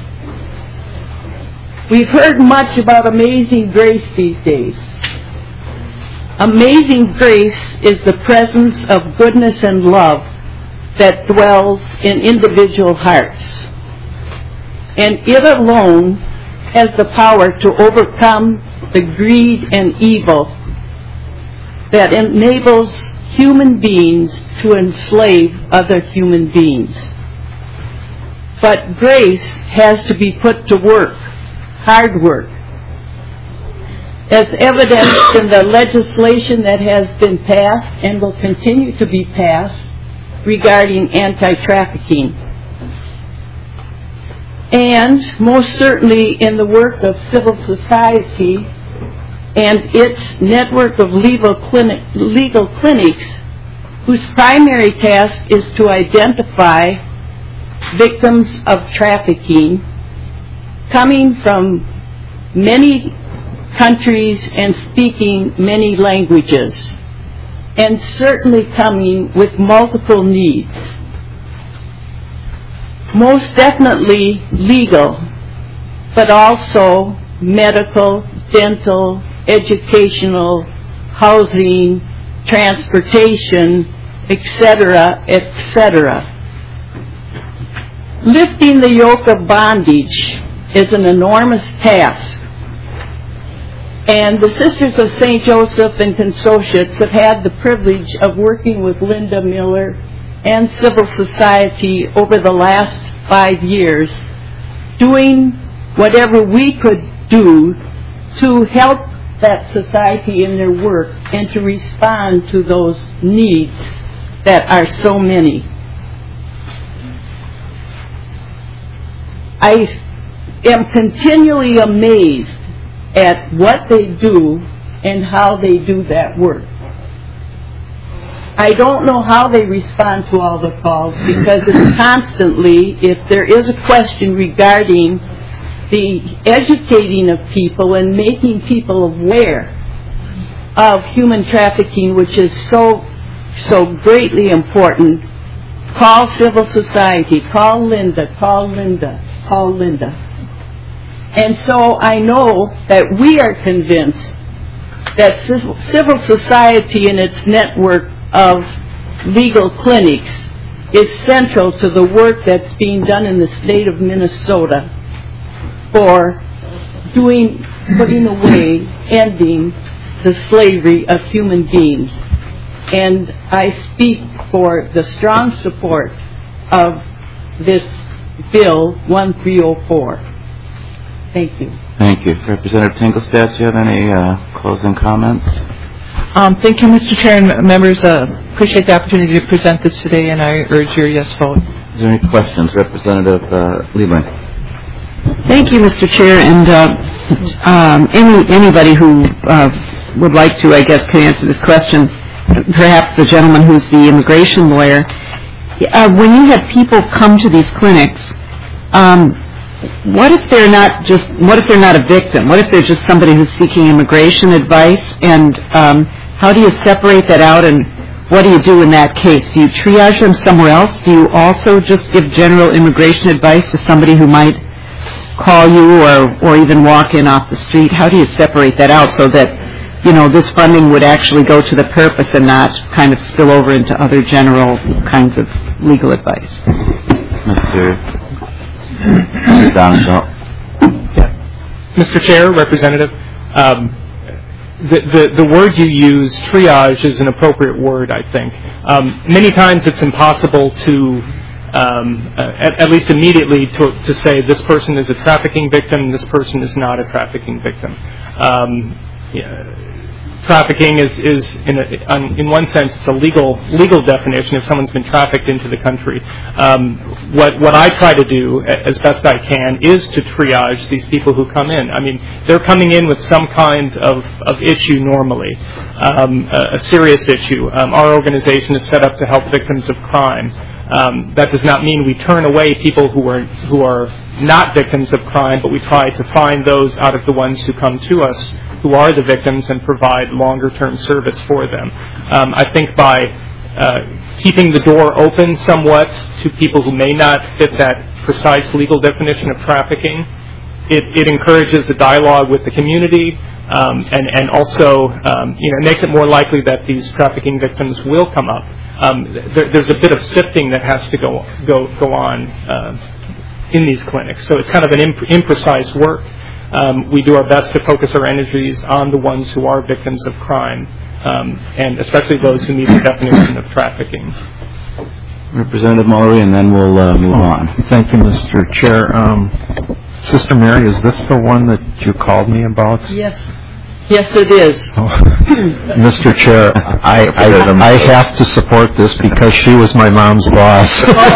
We've heard much about Amazing Grace these days. Amazing grace is the presence of goodness and love that dwells in individual hearts. And it alone has the power to overcome the greed and evil that enables human beings to enslave other human beings. But grace has to be put to work, hard work, as evidenced in the legislation that has been passed and will continue to be passed regarding anti-trafficking. And most certainly in the work of civil society and its network of legal, clinic, legal clinics, whose primary task is to identify victims of trafficking coming from many countries and speaking many languages, and certainly coming with multiple needs. Most definitely legal, but also medical, dental, educational, housing, transportation, et cetera, et cetera. Lifting the yoke of bondage is an enormous task. And the Sisters of Saint Joseph and Consociates have had the privilege of working with Linda Miller and civil society over the last five years, doing whatever we could do to help that society in their work and to respond to those needs that are so many. I am continually amazed at what they do and how they do that work. I don't know how they respond to all the calls, because it's constantly, if there is a question regarding the educating of people and making people aware of human trafficking, which is so, so greatly important, call civil society, call Linda, call Linda, call Linda. And so I know that we are convinced that civil society and its network of legal clinics is central to the work that's being done in the state of Minnesota for doing, putting away, ending the slavery of human beings. And I speak for the strong support of this Bill one three oh four. Thank you. Thank you. Representative Tingelstadt, do you have any uh, closing comments? Um, thank you, Mister Chair and members. Uh, appreciate the opportunity to present this today, and I urge your yes vote. Is there any questions? Representative uh, Liebling. Thank you, Mister Chair, and uh, um, any, anybody who uh, would like to, I guess, can answer this question, perhaps the gentleman who's the immigration lawyer. Uh, when you have people come to these clinics, um, what if they're not just, what if they're not a victim? What if they're just somebody who's seeking immigration advice? And um, how do you separate that out, and what do you do in that case? Do you triage them somewhere else? Do you also just give general immigration advice to somebody who might call you or, or even walk in off the street? How do you separate that out so that, you know, this funding would actually go to the purpose and not kind of spill over into other general kinds of legal advice? Mister Mister Donegal. Yeah. Mister Chair, Representative, um, the, the, the word you use, triage, is an appropriate word, I think. Um, many times it's impossible to, um, uh, at, at least immediately, to, to say this person is a trafficking victim, this person is not a trafficking victim. Um, yeah, trafficking is, is in, a, on, in one sense, it's a legal legal definition if someone's been trafficked into the country. Um, what, what I try to do, as best I can, is to triage these people who come in. I mean, they're coming in with some kind of, of issue normally, um, a, a serious issue. Um, our organization is set up to help victims of crime. Um, that does not mean we turn away people who are who are not victims of crime, but we try to find those out of the ones who come to us who are the victims and provide longer-term service for them. Um, I think by uh, keeping the door open somewhat to people who may not fit that precise legal definition of trafficking, it, it encourages a dialogue with the community, um, and, and also um, you know, makes it more likely that these trafficking victims will come up. Um, there, there's a bit of sifting that has to go go go on uh, in these clinics, so it's kind of an imp- imprecise work. Um, we do our best to focus our energies on the ones who are victims of crime, um, and especially those who meet the definition of trafficking. Representative Mullery, and then we'll uh, move oh, on. Thank you, Mister Chair. Um, Sister Mary, is this the one that you called me about? Yes. Yes, it is. Oh. Mister Chair, I, I, I have to support this because she was my mom's boss.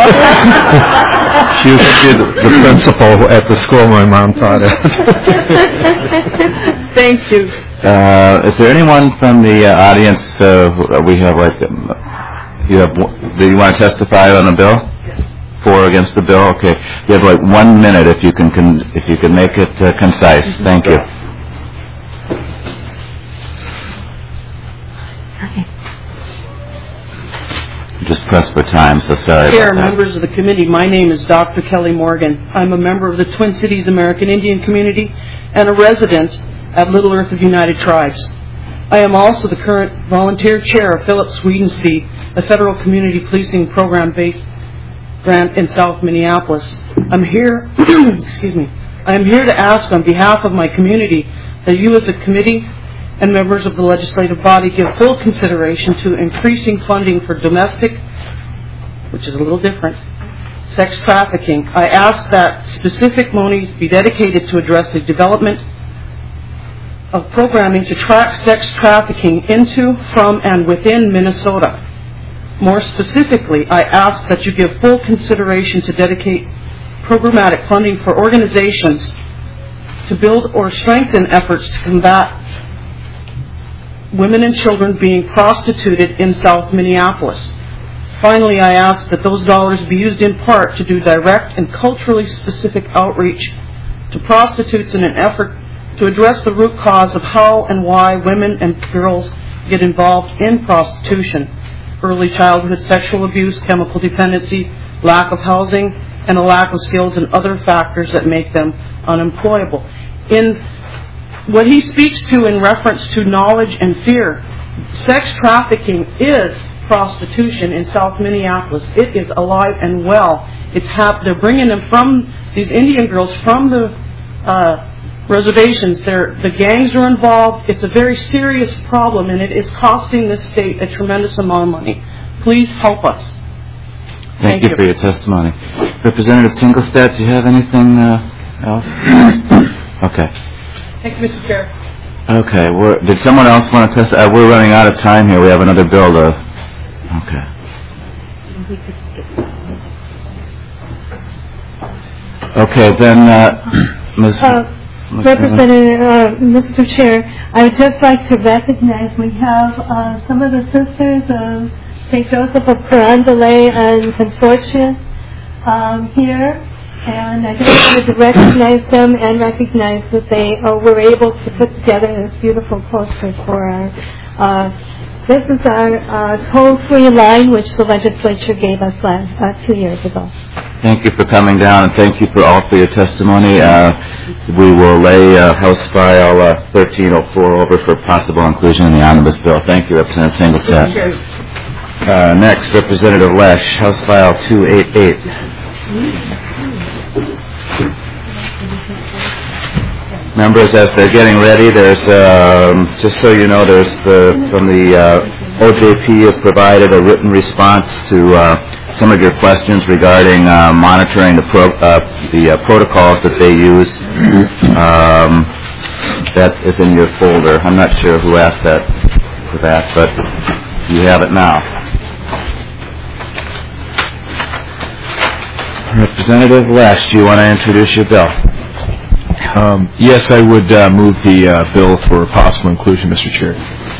She used to be the, the principal at the school my mom taught at. Thank you. Uh, is there anyone from the uh, audience? Uh, we have like, um, you have. Do you want to testify on the bill? Yes. For or against the bill? Okay. You have like one minute if you can, con- if you can make it uh, concise. Mm-hmm. Thank you. Just press for time, so sorry Chair, about that. members of the committee, my name is Doctor Kelly Morgan. I'm a member of the Twin Cities American Indian community and a resident at Little Earth of United Tribes. I am also the current volunteer chair of Philip Swedensee, a federal community policing program-based grant in South Minneapolis. I'm here, excuse me, I am here to ask on behalf of my community that you as a committee and members of the legislative body give full consideration to increasing funding for domestic, which is a little different, sex trafficking. I ask that specific monies be dedicated to address the development of programming to track sex trafficking into, from, and within Minnesota. More specifically, I ask that you give full consideration to dedicate programmatic funding for organizations to build or strengthen efforts to combat women and children being prostituted in South Minneapolis. Finally, I ask that those dollars be used in part to do direct and culturally specific outreach to prostitutes in an effort to address the root cause of how and why women and girls get involved in prostitution: early childhood sexual abuse, chemical dependency, lack of housing, and a lack of skills and other factors that make them unemployable. In what he speaks to in reference to knowledge and fear, sex trafficking is prostitution in South Minneapolis. It is alive and well. It's hap- They're bringing them from, these Indian girls from the uh, reservations. They're, the gangs are involved. It's a very serious problem, and it is costing this state a tremendous amount of money. Please help us. Thank, Thank you, you for your testimony. Representative Tingelstad, do you have anything uh, else? Okay. Thank you, Mister Chair. Okay. We're, did someone else want to test? Uh, we're running out of time here. We have another bill to... Okay. Okay, then, uh, Miz Uh, Representative, uh, Mister Chair, I would just like to recognize we have uh, some of the sisters of Saint Joseph of Carondelet and Consortia um, here. And I just wanted to recognize them and recognize that they uh, were able to put together this beautiful poster for our, uh, this is our uh, toll-free line which the legislature gave us last, uh, two years ago. Thank you for coming down, and thank you for all for your testimony. Uh, we will lay uh, House File uh, thirteen oh four over for possible inclusion in the omnibus bill. Thank you, Representative Tingelstad. Uh, next, Representative Lesh, House File two eighty-eight. Members, as they're getting ready, there's, um, just so you know, there's the, from the uh, O J P has provided a written response to uh, some of your questions regarding uh, monitoring the, pro- uh, the uh, protocols that they use. Um, that is in your folder. I'm not sure who asked that for that, but you have it now. Representative Lesh, do you want to introduce your bill? Um, yes, I would uh, move the uh, bill for possible inclusion, Mister Chair.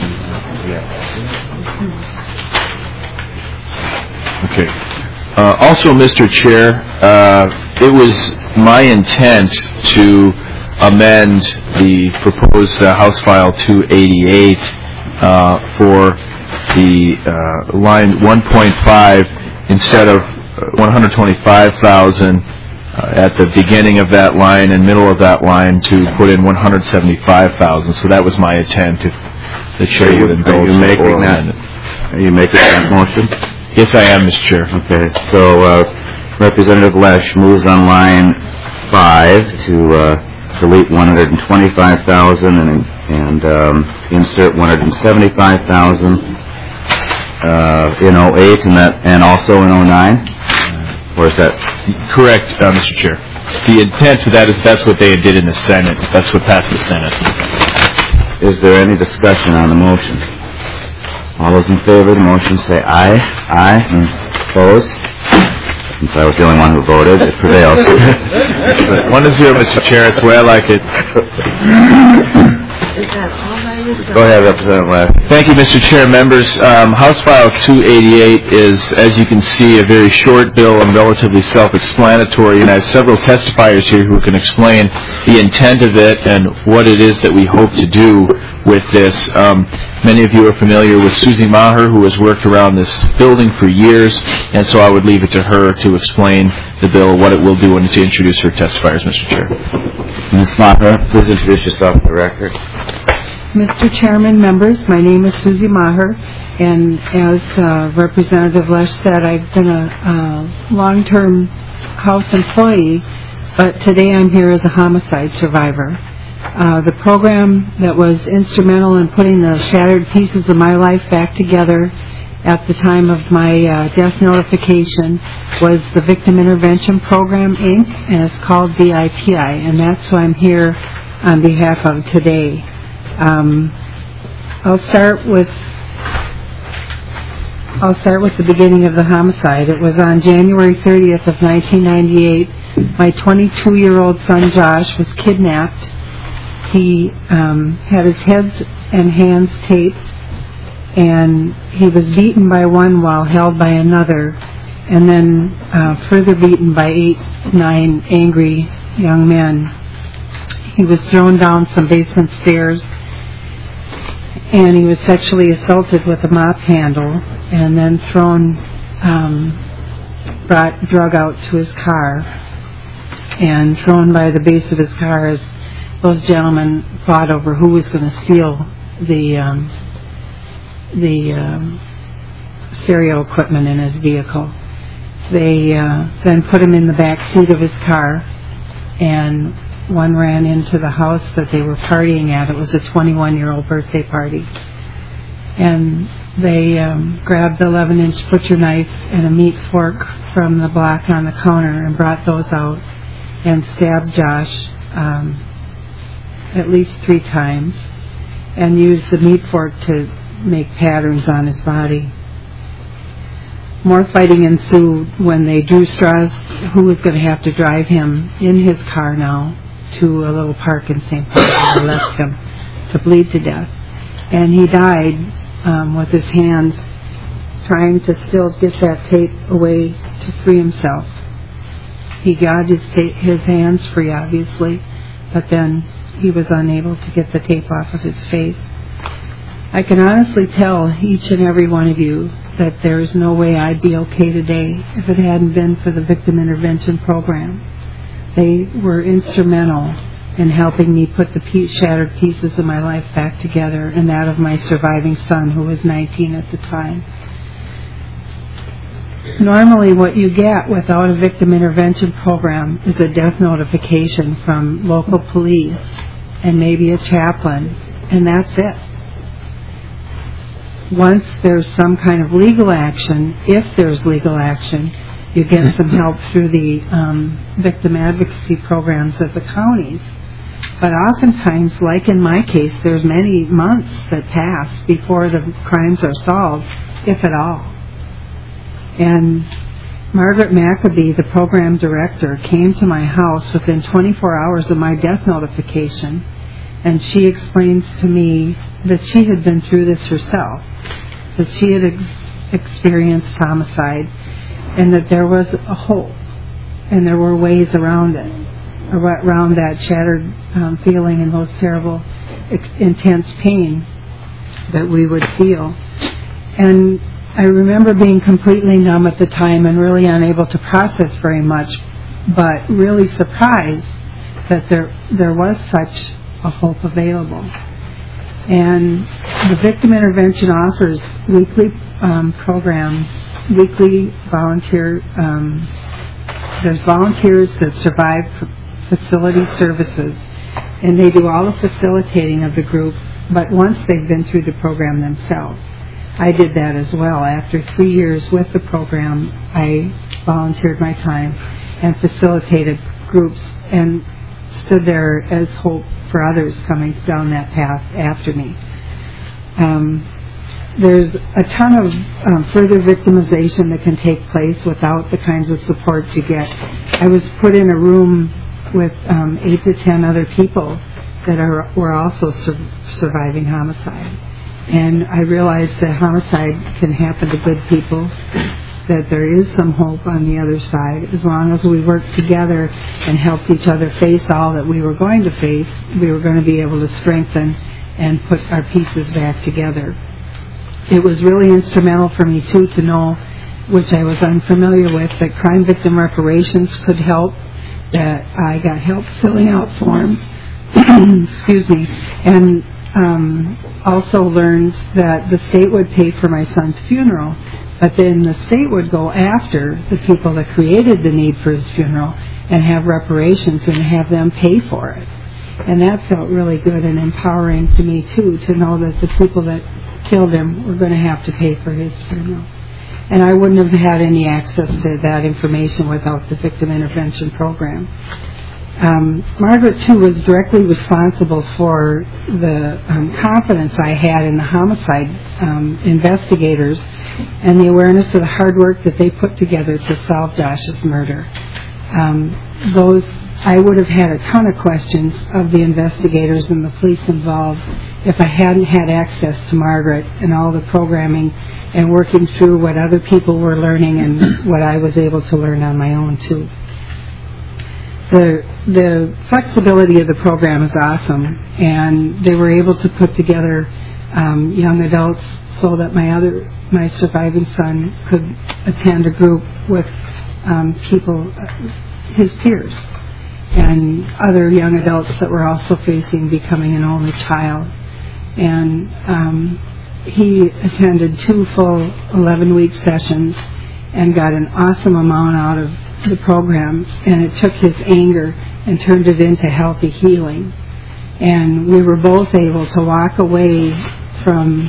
Okay. Uh, also, Mister Chair, uh, it was my intent to amend the proposed uh, House File two eighty-eight uh, for the uh, line one point five instead of one hundred twenty-five thousand uh, at the beginning of that line and middle of that line to put in one hundred seventy-five thousand. So that was my intent. If the chair would indulge. Are you making that? Are you making that motion? Yes, I am, Mister Chair. Okay. So uh, Representative Lesh moves on line five to uh, delete one hundred twenty-five thousand and and um, insert one hundred seventy-five thousand uh, in oh eight and that and also in oh nine. Or is that correct, uh, Mister Chair? The intent for that is that's what they did in the Senate. That's what passed the Senate. Is there any discussion on the motion? All those in favor of the motion say aye. Aye. And opposed? Since I was the only one who voted, it prevails. One to zero, Mister Chair. That's the way I like it. Go ahead, Representative Lesh. Thank you, Mister Chair. Members, um, House File two eighty-eight is, as you can see, a very short bill and relatively self-explanatory, and I have several testifiers here who can explain the intent of it and what it is that we hope to do with this. Um, many of you are familiar with Susie Maher, who has worked around this building for years, and so I would leave it to her to explain the bill, what it will do, and to introduce her testifiers, Mister Chair. Miz Maher, please introduce yourself to the record. Mister Chairman, members, my name is Susie Maher, and as uh, Representative Lesh said, I've been a uh, long-term House employee, but today I'm here as a homicide survivor. Uh, the program that was instrumental in putting the shattered pieces of my life back together at the time of my uh, death notification was the Victim Intervention Program, Incorporated, and it's called V I P I, and that's who I'm here on behalf of today. Um, I'll start with I'll start with the beginning of the homicide. It was on January thirtieth of nineteen ninety-eight. My twenty-two-year-old son Josh was kidnapped. He um, had his head and hands taped, and he was beaten by one while held by another, and then uh, further beaten by eight, nine angry young men. He was thrown down some basement stairs, and he was sexually assaulted with a mop handle, and then thrown, um, brought drug out to his car, and thrown by the base of his car as those gentlemen fought over who was going to steal the um, the um, stereo equipment in his vehicle. They uh, then put him in the back seat of his car, and one ran into the house that they were partying at. It was a twenty-one-year-old birthday party. And they um, grabbed the eleven-inch butcher knife and a meat fork from the block on the counter and brought those out and stabbed Josh um, at least three times and used the meat fork to make patterns on his body. More fighting ensued when they drew straws who was going to have to drive him in his car now to a little park in Saint Paul, where they left him to bleed to death. And he died um, with his hands trying to still get that tape away to free himself. He got his, ta- his hands free, obviously, but then he was unable to get the tape off of his face. I can honestly tell each and every one of you that there is no way I'd be okay today if it hadn't been for the Victim Intervention Program. They were instrumental in helping me put the piece, shattered pieces of my life back together and that of my surviving son, who was nineteen at the time. Normally what you get without a Victim Intervention Program is a death notification from local police and maybe a chaplain, and that's it. Once there's some kind of legal action, if there's legal action, you get some help through the um, victim advocacy programs of the counties. But oftentimes, like in my case, there's many months that pass before the crimes are solved, if at all. And Margaret Maccabee, the program director, came to my house within twenty-four hours of my death notification, and she explained to me that she had been through this herself, that she had ex- experienced homicide, and that there was a hope, and there were ways around it, around that shattered um, feeling and those terrible, ex- intense pain that we would feel. And I remember being completely numb at the time and really unable to process very much, but really surprised that there there was such a hope available. And the Victim Intervention offers weekly um, programs, weekly volunteer, um, there's volunteers that survive facility services, and they do all the facilitating of the group, but once they've been through the program themselves. I did that as well. After three years with the program, I volunteered my time and facilitated groups and stood there as hope for others coming down that path after me. Um, there's a ton of um, further victimization that can take place without the kinds of support you get. I was put in a room with um, eight to ten other people that are were also sur- surviving homicide. And I realized that homicide can happen to good people, that there is some hope on the other side. As long as we worked together and helped each other face all that we were going to face, we were going to be able to strengthen and put our pieces back together. It was really instrumental for me, too, to know, which I was unfamiliar with, that crime victim reparations could help, that I got help filling out forms, excuse me, and um, also learned that the state would pay for my son's funeral, but then the state would go after the people that created the need for his funeral and have reparations and have them pay for it. And that felt really good and empowering to me, too, to know that the people that killed him were going to have to pay for his funeral. And I wouldn't have had any access to that information without the Victim Intervention Program. Um, Margaret, too, was directly responsible for the um, confidence I had in the homicide um, investigators and the awareness of the hard work that they put together to solve Josh's murder. Um, those I would have had a ton of questions of the investigators and the police involved if I hadn't had access to Margaret and all the programming and working through what other people were learning and what I was able to learn on my own, too. The the flexibility of the program is awesome, and they were able to put together um, young adults so that my other my surviving son could attend a group with um, people, uh, his peers, and other young adults that were also facing becoming an only child. And um, he attended two full eleven-week sessions and got an awesome amount out of the program, and it took his anger and turned it into healthy healing. And we were both able to walk away from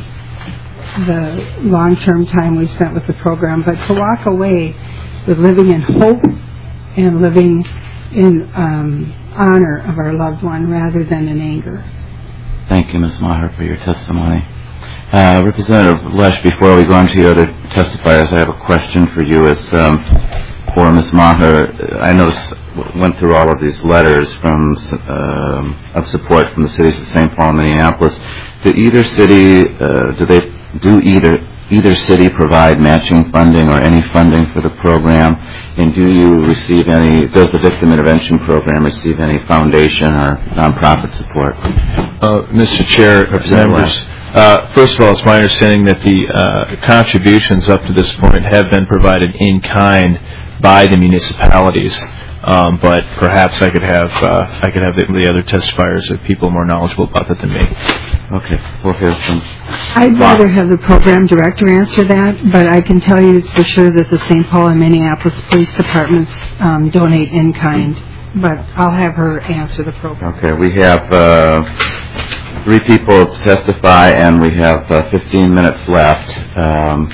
the long-term time we spent with the program, but to walk away with living in hope and living in um, honor of our loved one rather than in anger. Thank you, Miz Maher, for your testimony. Uh, Representative Lesh, before we go on to your other testifiers, I have a question for you. As um, for Miz Maher, I noticed went through all of these letters from um, of support from the cities of Saint Paul and Minneapolis. Do either city uh, do they do either either city provide matching funding or any funding for the program? And do you receive any? Does the Victim Intervention Program receive any foundation or nonprofit support? Uh, Mister Chair, members. Uh, first of all, it's my understanding that the uh, contributions up to this point have been provided in kind by the municipalities, um, but perhaps I could have uh, I could have the, the other testifiers or people more knowledgeable about that than me. Okay, we'll hear from. I'd rather have the program director answer that, but I can tell you for sure that the Saint Paul and Minneapolis police departments um, donate in kind. But I'll have her answer the program. Okay, we have uh, three people to testify, and we have uh, fifteen minutes left. Um,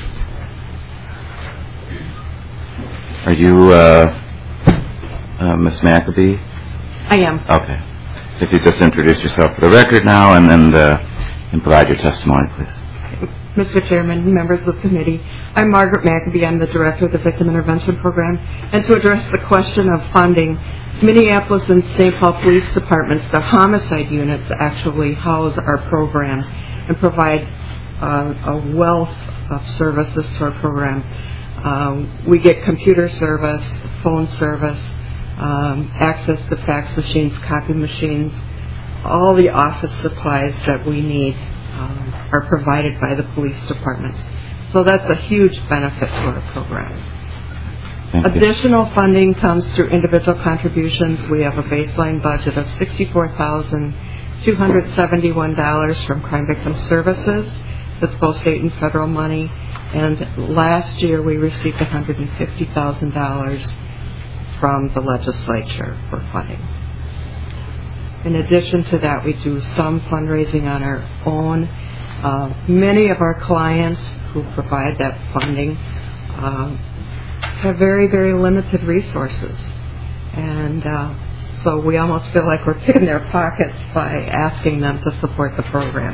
are you uh, uh, Miz Maccabee? I am. Okay. If you just introduce yourself for the record now and then uh, and provide your testimony, please. Mister Chairman, members of the committee, I'm Margaret McAbee. I'm the director of the Victim Intervention Program. And to address the question of funding, Minneapolis and Saint Paul Police Departments, the homicide units, actually house our program and provide uh, a wealth of services to our program. Um, we get computer service, phone service, um, access to fax machines, copy machines. All the office supplies that we need um, are provided by the police departments. So that's a huge benefit to our program. Thank Additional you. funding comes through individual contributions. We have a baseline budget of sixty-four thousand two hundred seventy-one dollars from Crime Victim Services. That's both state and federal money. And last year we received one hundred fifty thousand dollars from the legislature for funding. In addition to that, we do some fundraising on our own. Uh, many of our clients who provide that funding uh, have very, very limited resources. And uh, so we almost feel like we're picking their pockets by asking them to support the program.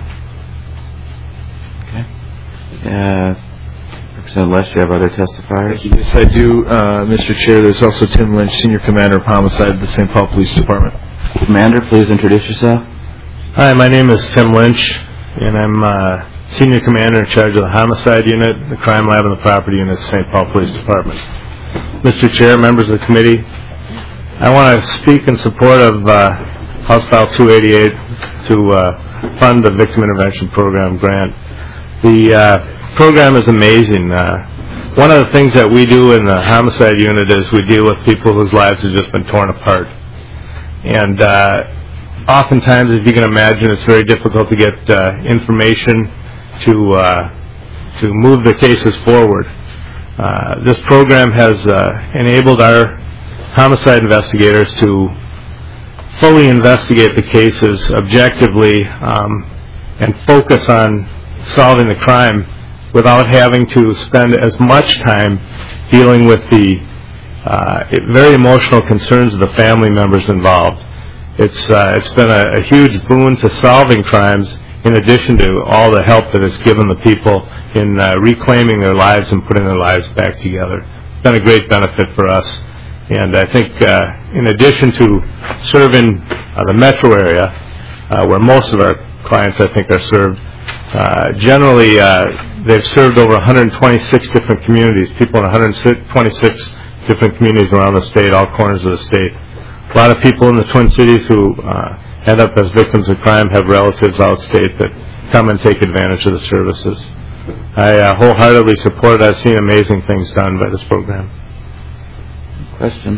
Okay. Uh, Representative Lesh, do you have other testifiers? Yes, I do, uh, Mister Chair. There's also Tim Lynch, Senior Commander of Homicide at the Saint Paul Police Department. Commander, please introduce yourself. Hi, my name is Tim Lynch, and I'm uh, Senior Commander in charge of the Homicide Unit, the Crime Lab, and the Property Unit at the Saint Paul Police Department. Mister Chair, members of the committee, I want to speak in support of uh, House File two eighty-eight to uh, fund the Victim Intervention Program grant. The uh, program is amazing. Uh, one of the things that we do in the Homicide Unit is we deal with people whose lives have just been torn apart. And uh, oftentimes, as you can imagine, it's very difficult to get uh, information to uh, to move the cases forward. Uh, this program has uh, enabled our homicide investigators to fully investigate the cases objectively um, and focus on solving the crime without having to spend as much time dealing with the Uh, it, very emotional concerns of the family members involved. It's uh, it's been a, a huge boon to solving crimes, in addition to all the help that it's given the people in uh, reclaiming their lives and putting their lives back together. It's been a great benefit for us, and I think uh, in addition to serving uh, the metro area, uh, where most of our clients I think are served, uh, generally uh, they've served over one hundred twenty-six different communities, people in one hundred twenty-six different communities around the state, all corners of the state. A lot of people in the Twin Cities who uh, end up as victims of crime have relatives outstate that come and take advantage of the services. I uh, wholeheartedly support it. I've seen amazing things done by this program. Questions?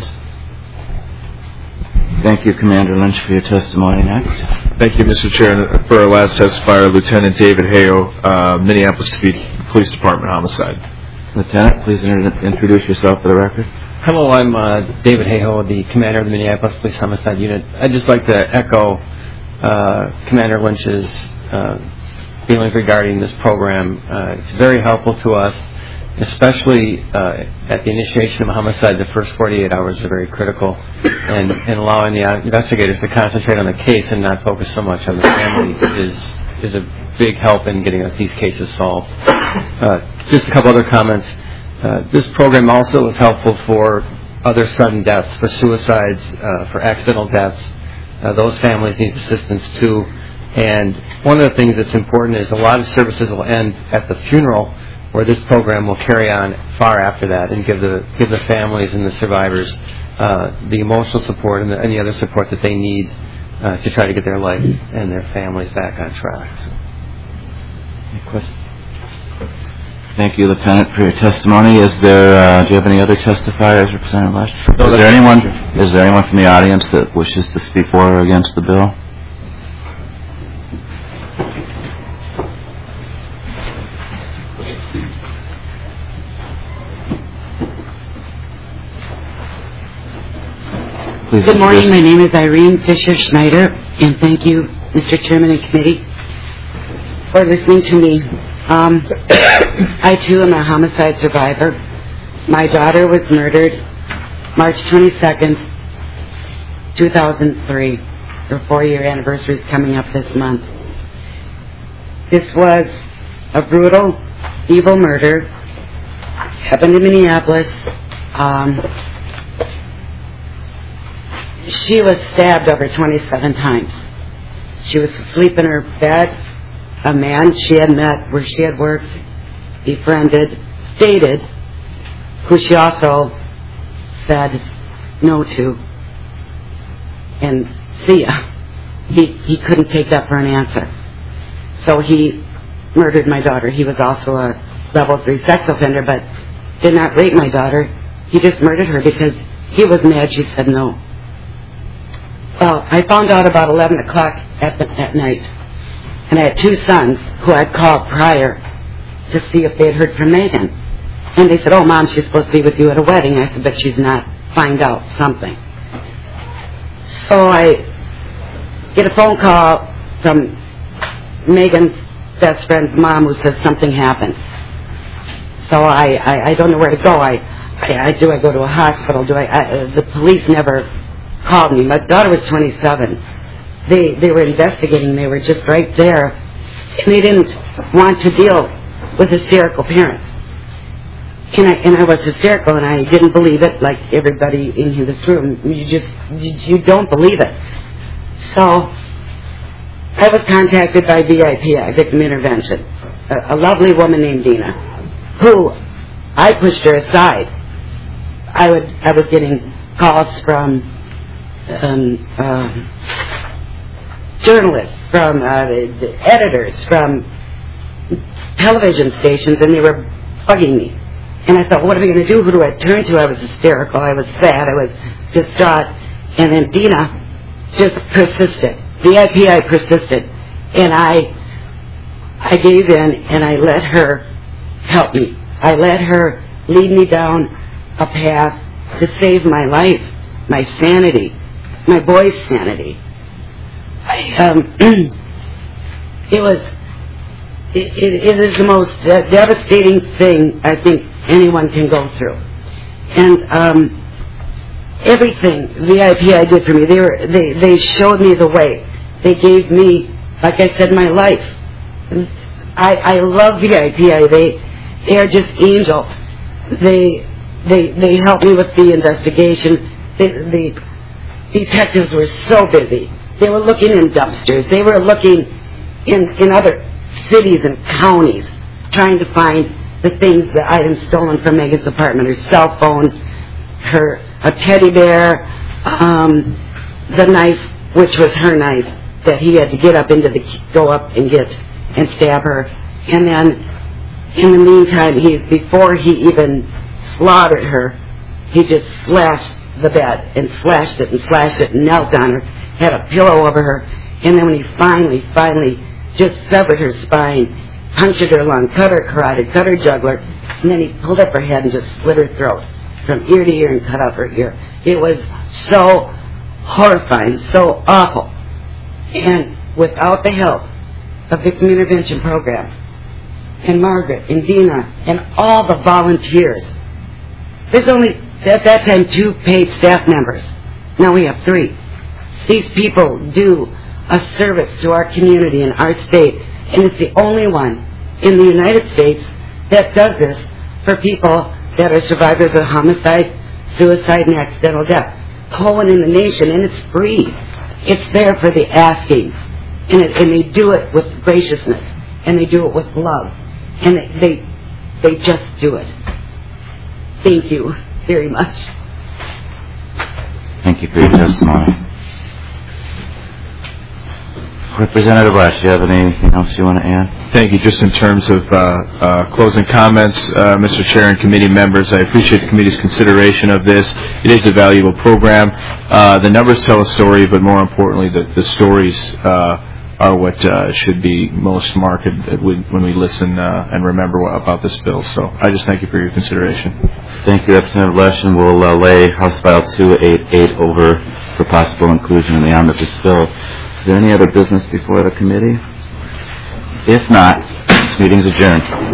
Thank you, Commander Lynch, for your testimony. Next. Thank you, Mister Chair. And for our last testifier, Lieutenant David Hayo, uh, Minneapolis Police Department Homicide. Lieutenant, please inter- introduce yourself for the record. Hello, I'm uh, David Hayo, the commander of the Minneapolis Police Homicide Unit. I'd just like to echo uh, Commander Lynch's uh, feelings regarding this program. Uh, it's very helpful to us, especially uh, at the initiation of a homicide. The first forty-eight hours are very critical, and, and allowing the investigators to concentrate on the case and not focus so much on the family is is a big help in getting these cases solved. Uh, just a couple other comments. Uh, this program also is helpful for other sudden deaths, for suicides, uh, for accidental deaths. Uh, those families need assistance too. And one of the things that's important is a lot of services will end at the funeral, where this program will carry on far after that and give the give the families and the survivors uh, the emotional support and the, any other support that they need uh, to try to get their life and their families back on track. So. Any questions? Thank you, Lieutenant, for your testimony. Is there? Uh, do you have any other testifiers, Representative Lesh? No, is there anyone? Is there anyone from the audience that wishes to speak for or against the bill? Please. Good morning. My name is Irene Fisher Schneider, and thank you, Mister Chairman and Committee, for listening to me. Um, I, too, am a homicide survivor. My daughter was murdered March twenty-second, two thousand three. Her four-year anniversary is coming up this month. This was a brutal, evil murder. Happened in Minneapolis. Um, she was stabbed over twenty-seven times. She was asleep in her bed. A man she had met where she had worked, befriended, dated, who she also said no to. And see ya. He, he couldn't take that for an answer. So he murdered my daughter. He was also a level three sex offender, but did not rape my daughter. He just murdered her because he was mad she said no. Well, I found out about eleven o'clock at, the, at night, and I had two sons who I'd called prior to see if they had heard from Megan. And they said, oh, Mom, she's supposed to be with you at a wedding. I said, but she's not. Find out something. So I get a phone call from Megan's best friend's mom who says something happened. So I, I, I don't know where to go. I, I, I do I go to a hospital? Do I, I? The police never called me. My daughter was twenty-seven. They they were investigating. They were just right there, and they didn't want to deal with hysterical parents. And I and I was hysterical, and I didn't believe it. Like everybody in this room, you just you, you don't believe it. So I was contacted by V I P I, Victim Intervention, a, a lovely woman named Dina, who I pushed her aside. I would I was getting calls from um, uh, journalists, from uh, the, the editors, from television stations, and they were bugging me. And I thought, what are we going to do? Who do I turn to? I was hysterical. I was sad. I was distraught. And then Dina just persisted. V I P I persisted. And I I gave in, and I let her help me. I let her lead me down a path to save my life, my sanity, my boy's sanity. I, um, it was, it, it, it is the most uh, devastating thing I think anyone can go through. And um, everything V I P I did for me, they were they, they showed me the way. They gave me, like I said, my life. I, I love V I P I. They they are just angels. They they they helped me with the investigation. The, the detectives were so busy. They were looking in dumpsters. They were looking in in other cities and counties, trying to find the things, the items stolen from Megan's apartment, her cell phone, her a teddy bear, um, the knife, which was her knife, that he had to get up into the, go up and get and stab her. And then, in the meantime, he's, before he even slaughtered her, he just slashed the bed and slashed it and slashed it and knelt on her, had a pillow over her, and then when he finally, finally just severed her spine, punctured her lung, cut her carotid, cut her jugular, and then he pulled up her head and just slit her throat from ear to ear and cut off her ear. It was so horrifying, so awful. And without the help of Victim Intervention Program and Margaret and Dina and all the volunteers, there's only, at that time, two paid staff members. Now we have three. These people do a service to our community and our state, and it's the only one in the United States that does this for people that are survivors of homicide, suicide, and accidental death. Colon in the nation, and it's free. It's there for the asking, and, it, and they do it with graciousness, and they do it with love, and they they, they just do it. Thank you very much. Thank you for your testimony. Representative Lash, do you have anything else you want to add? Thank you. Just in terms of uh, uh, closing comments, uh, Mister Chair and committee members, I appreciate the committee's consideration of this. It is a valuable program. Uh, the numbers tell a story, but more importantly, the, the stories uh, are what uh, should be most marked when we listen uh, and remember what, about this bill. So I just thank you for your consideration. Thank you, Representative Lesh, and we'll uh, lay House File two eighty-eight over for possible inclusion in the omnibus bill. Is there any other business before the committee? If not, this meeting is adjourned.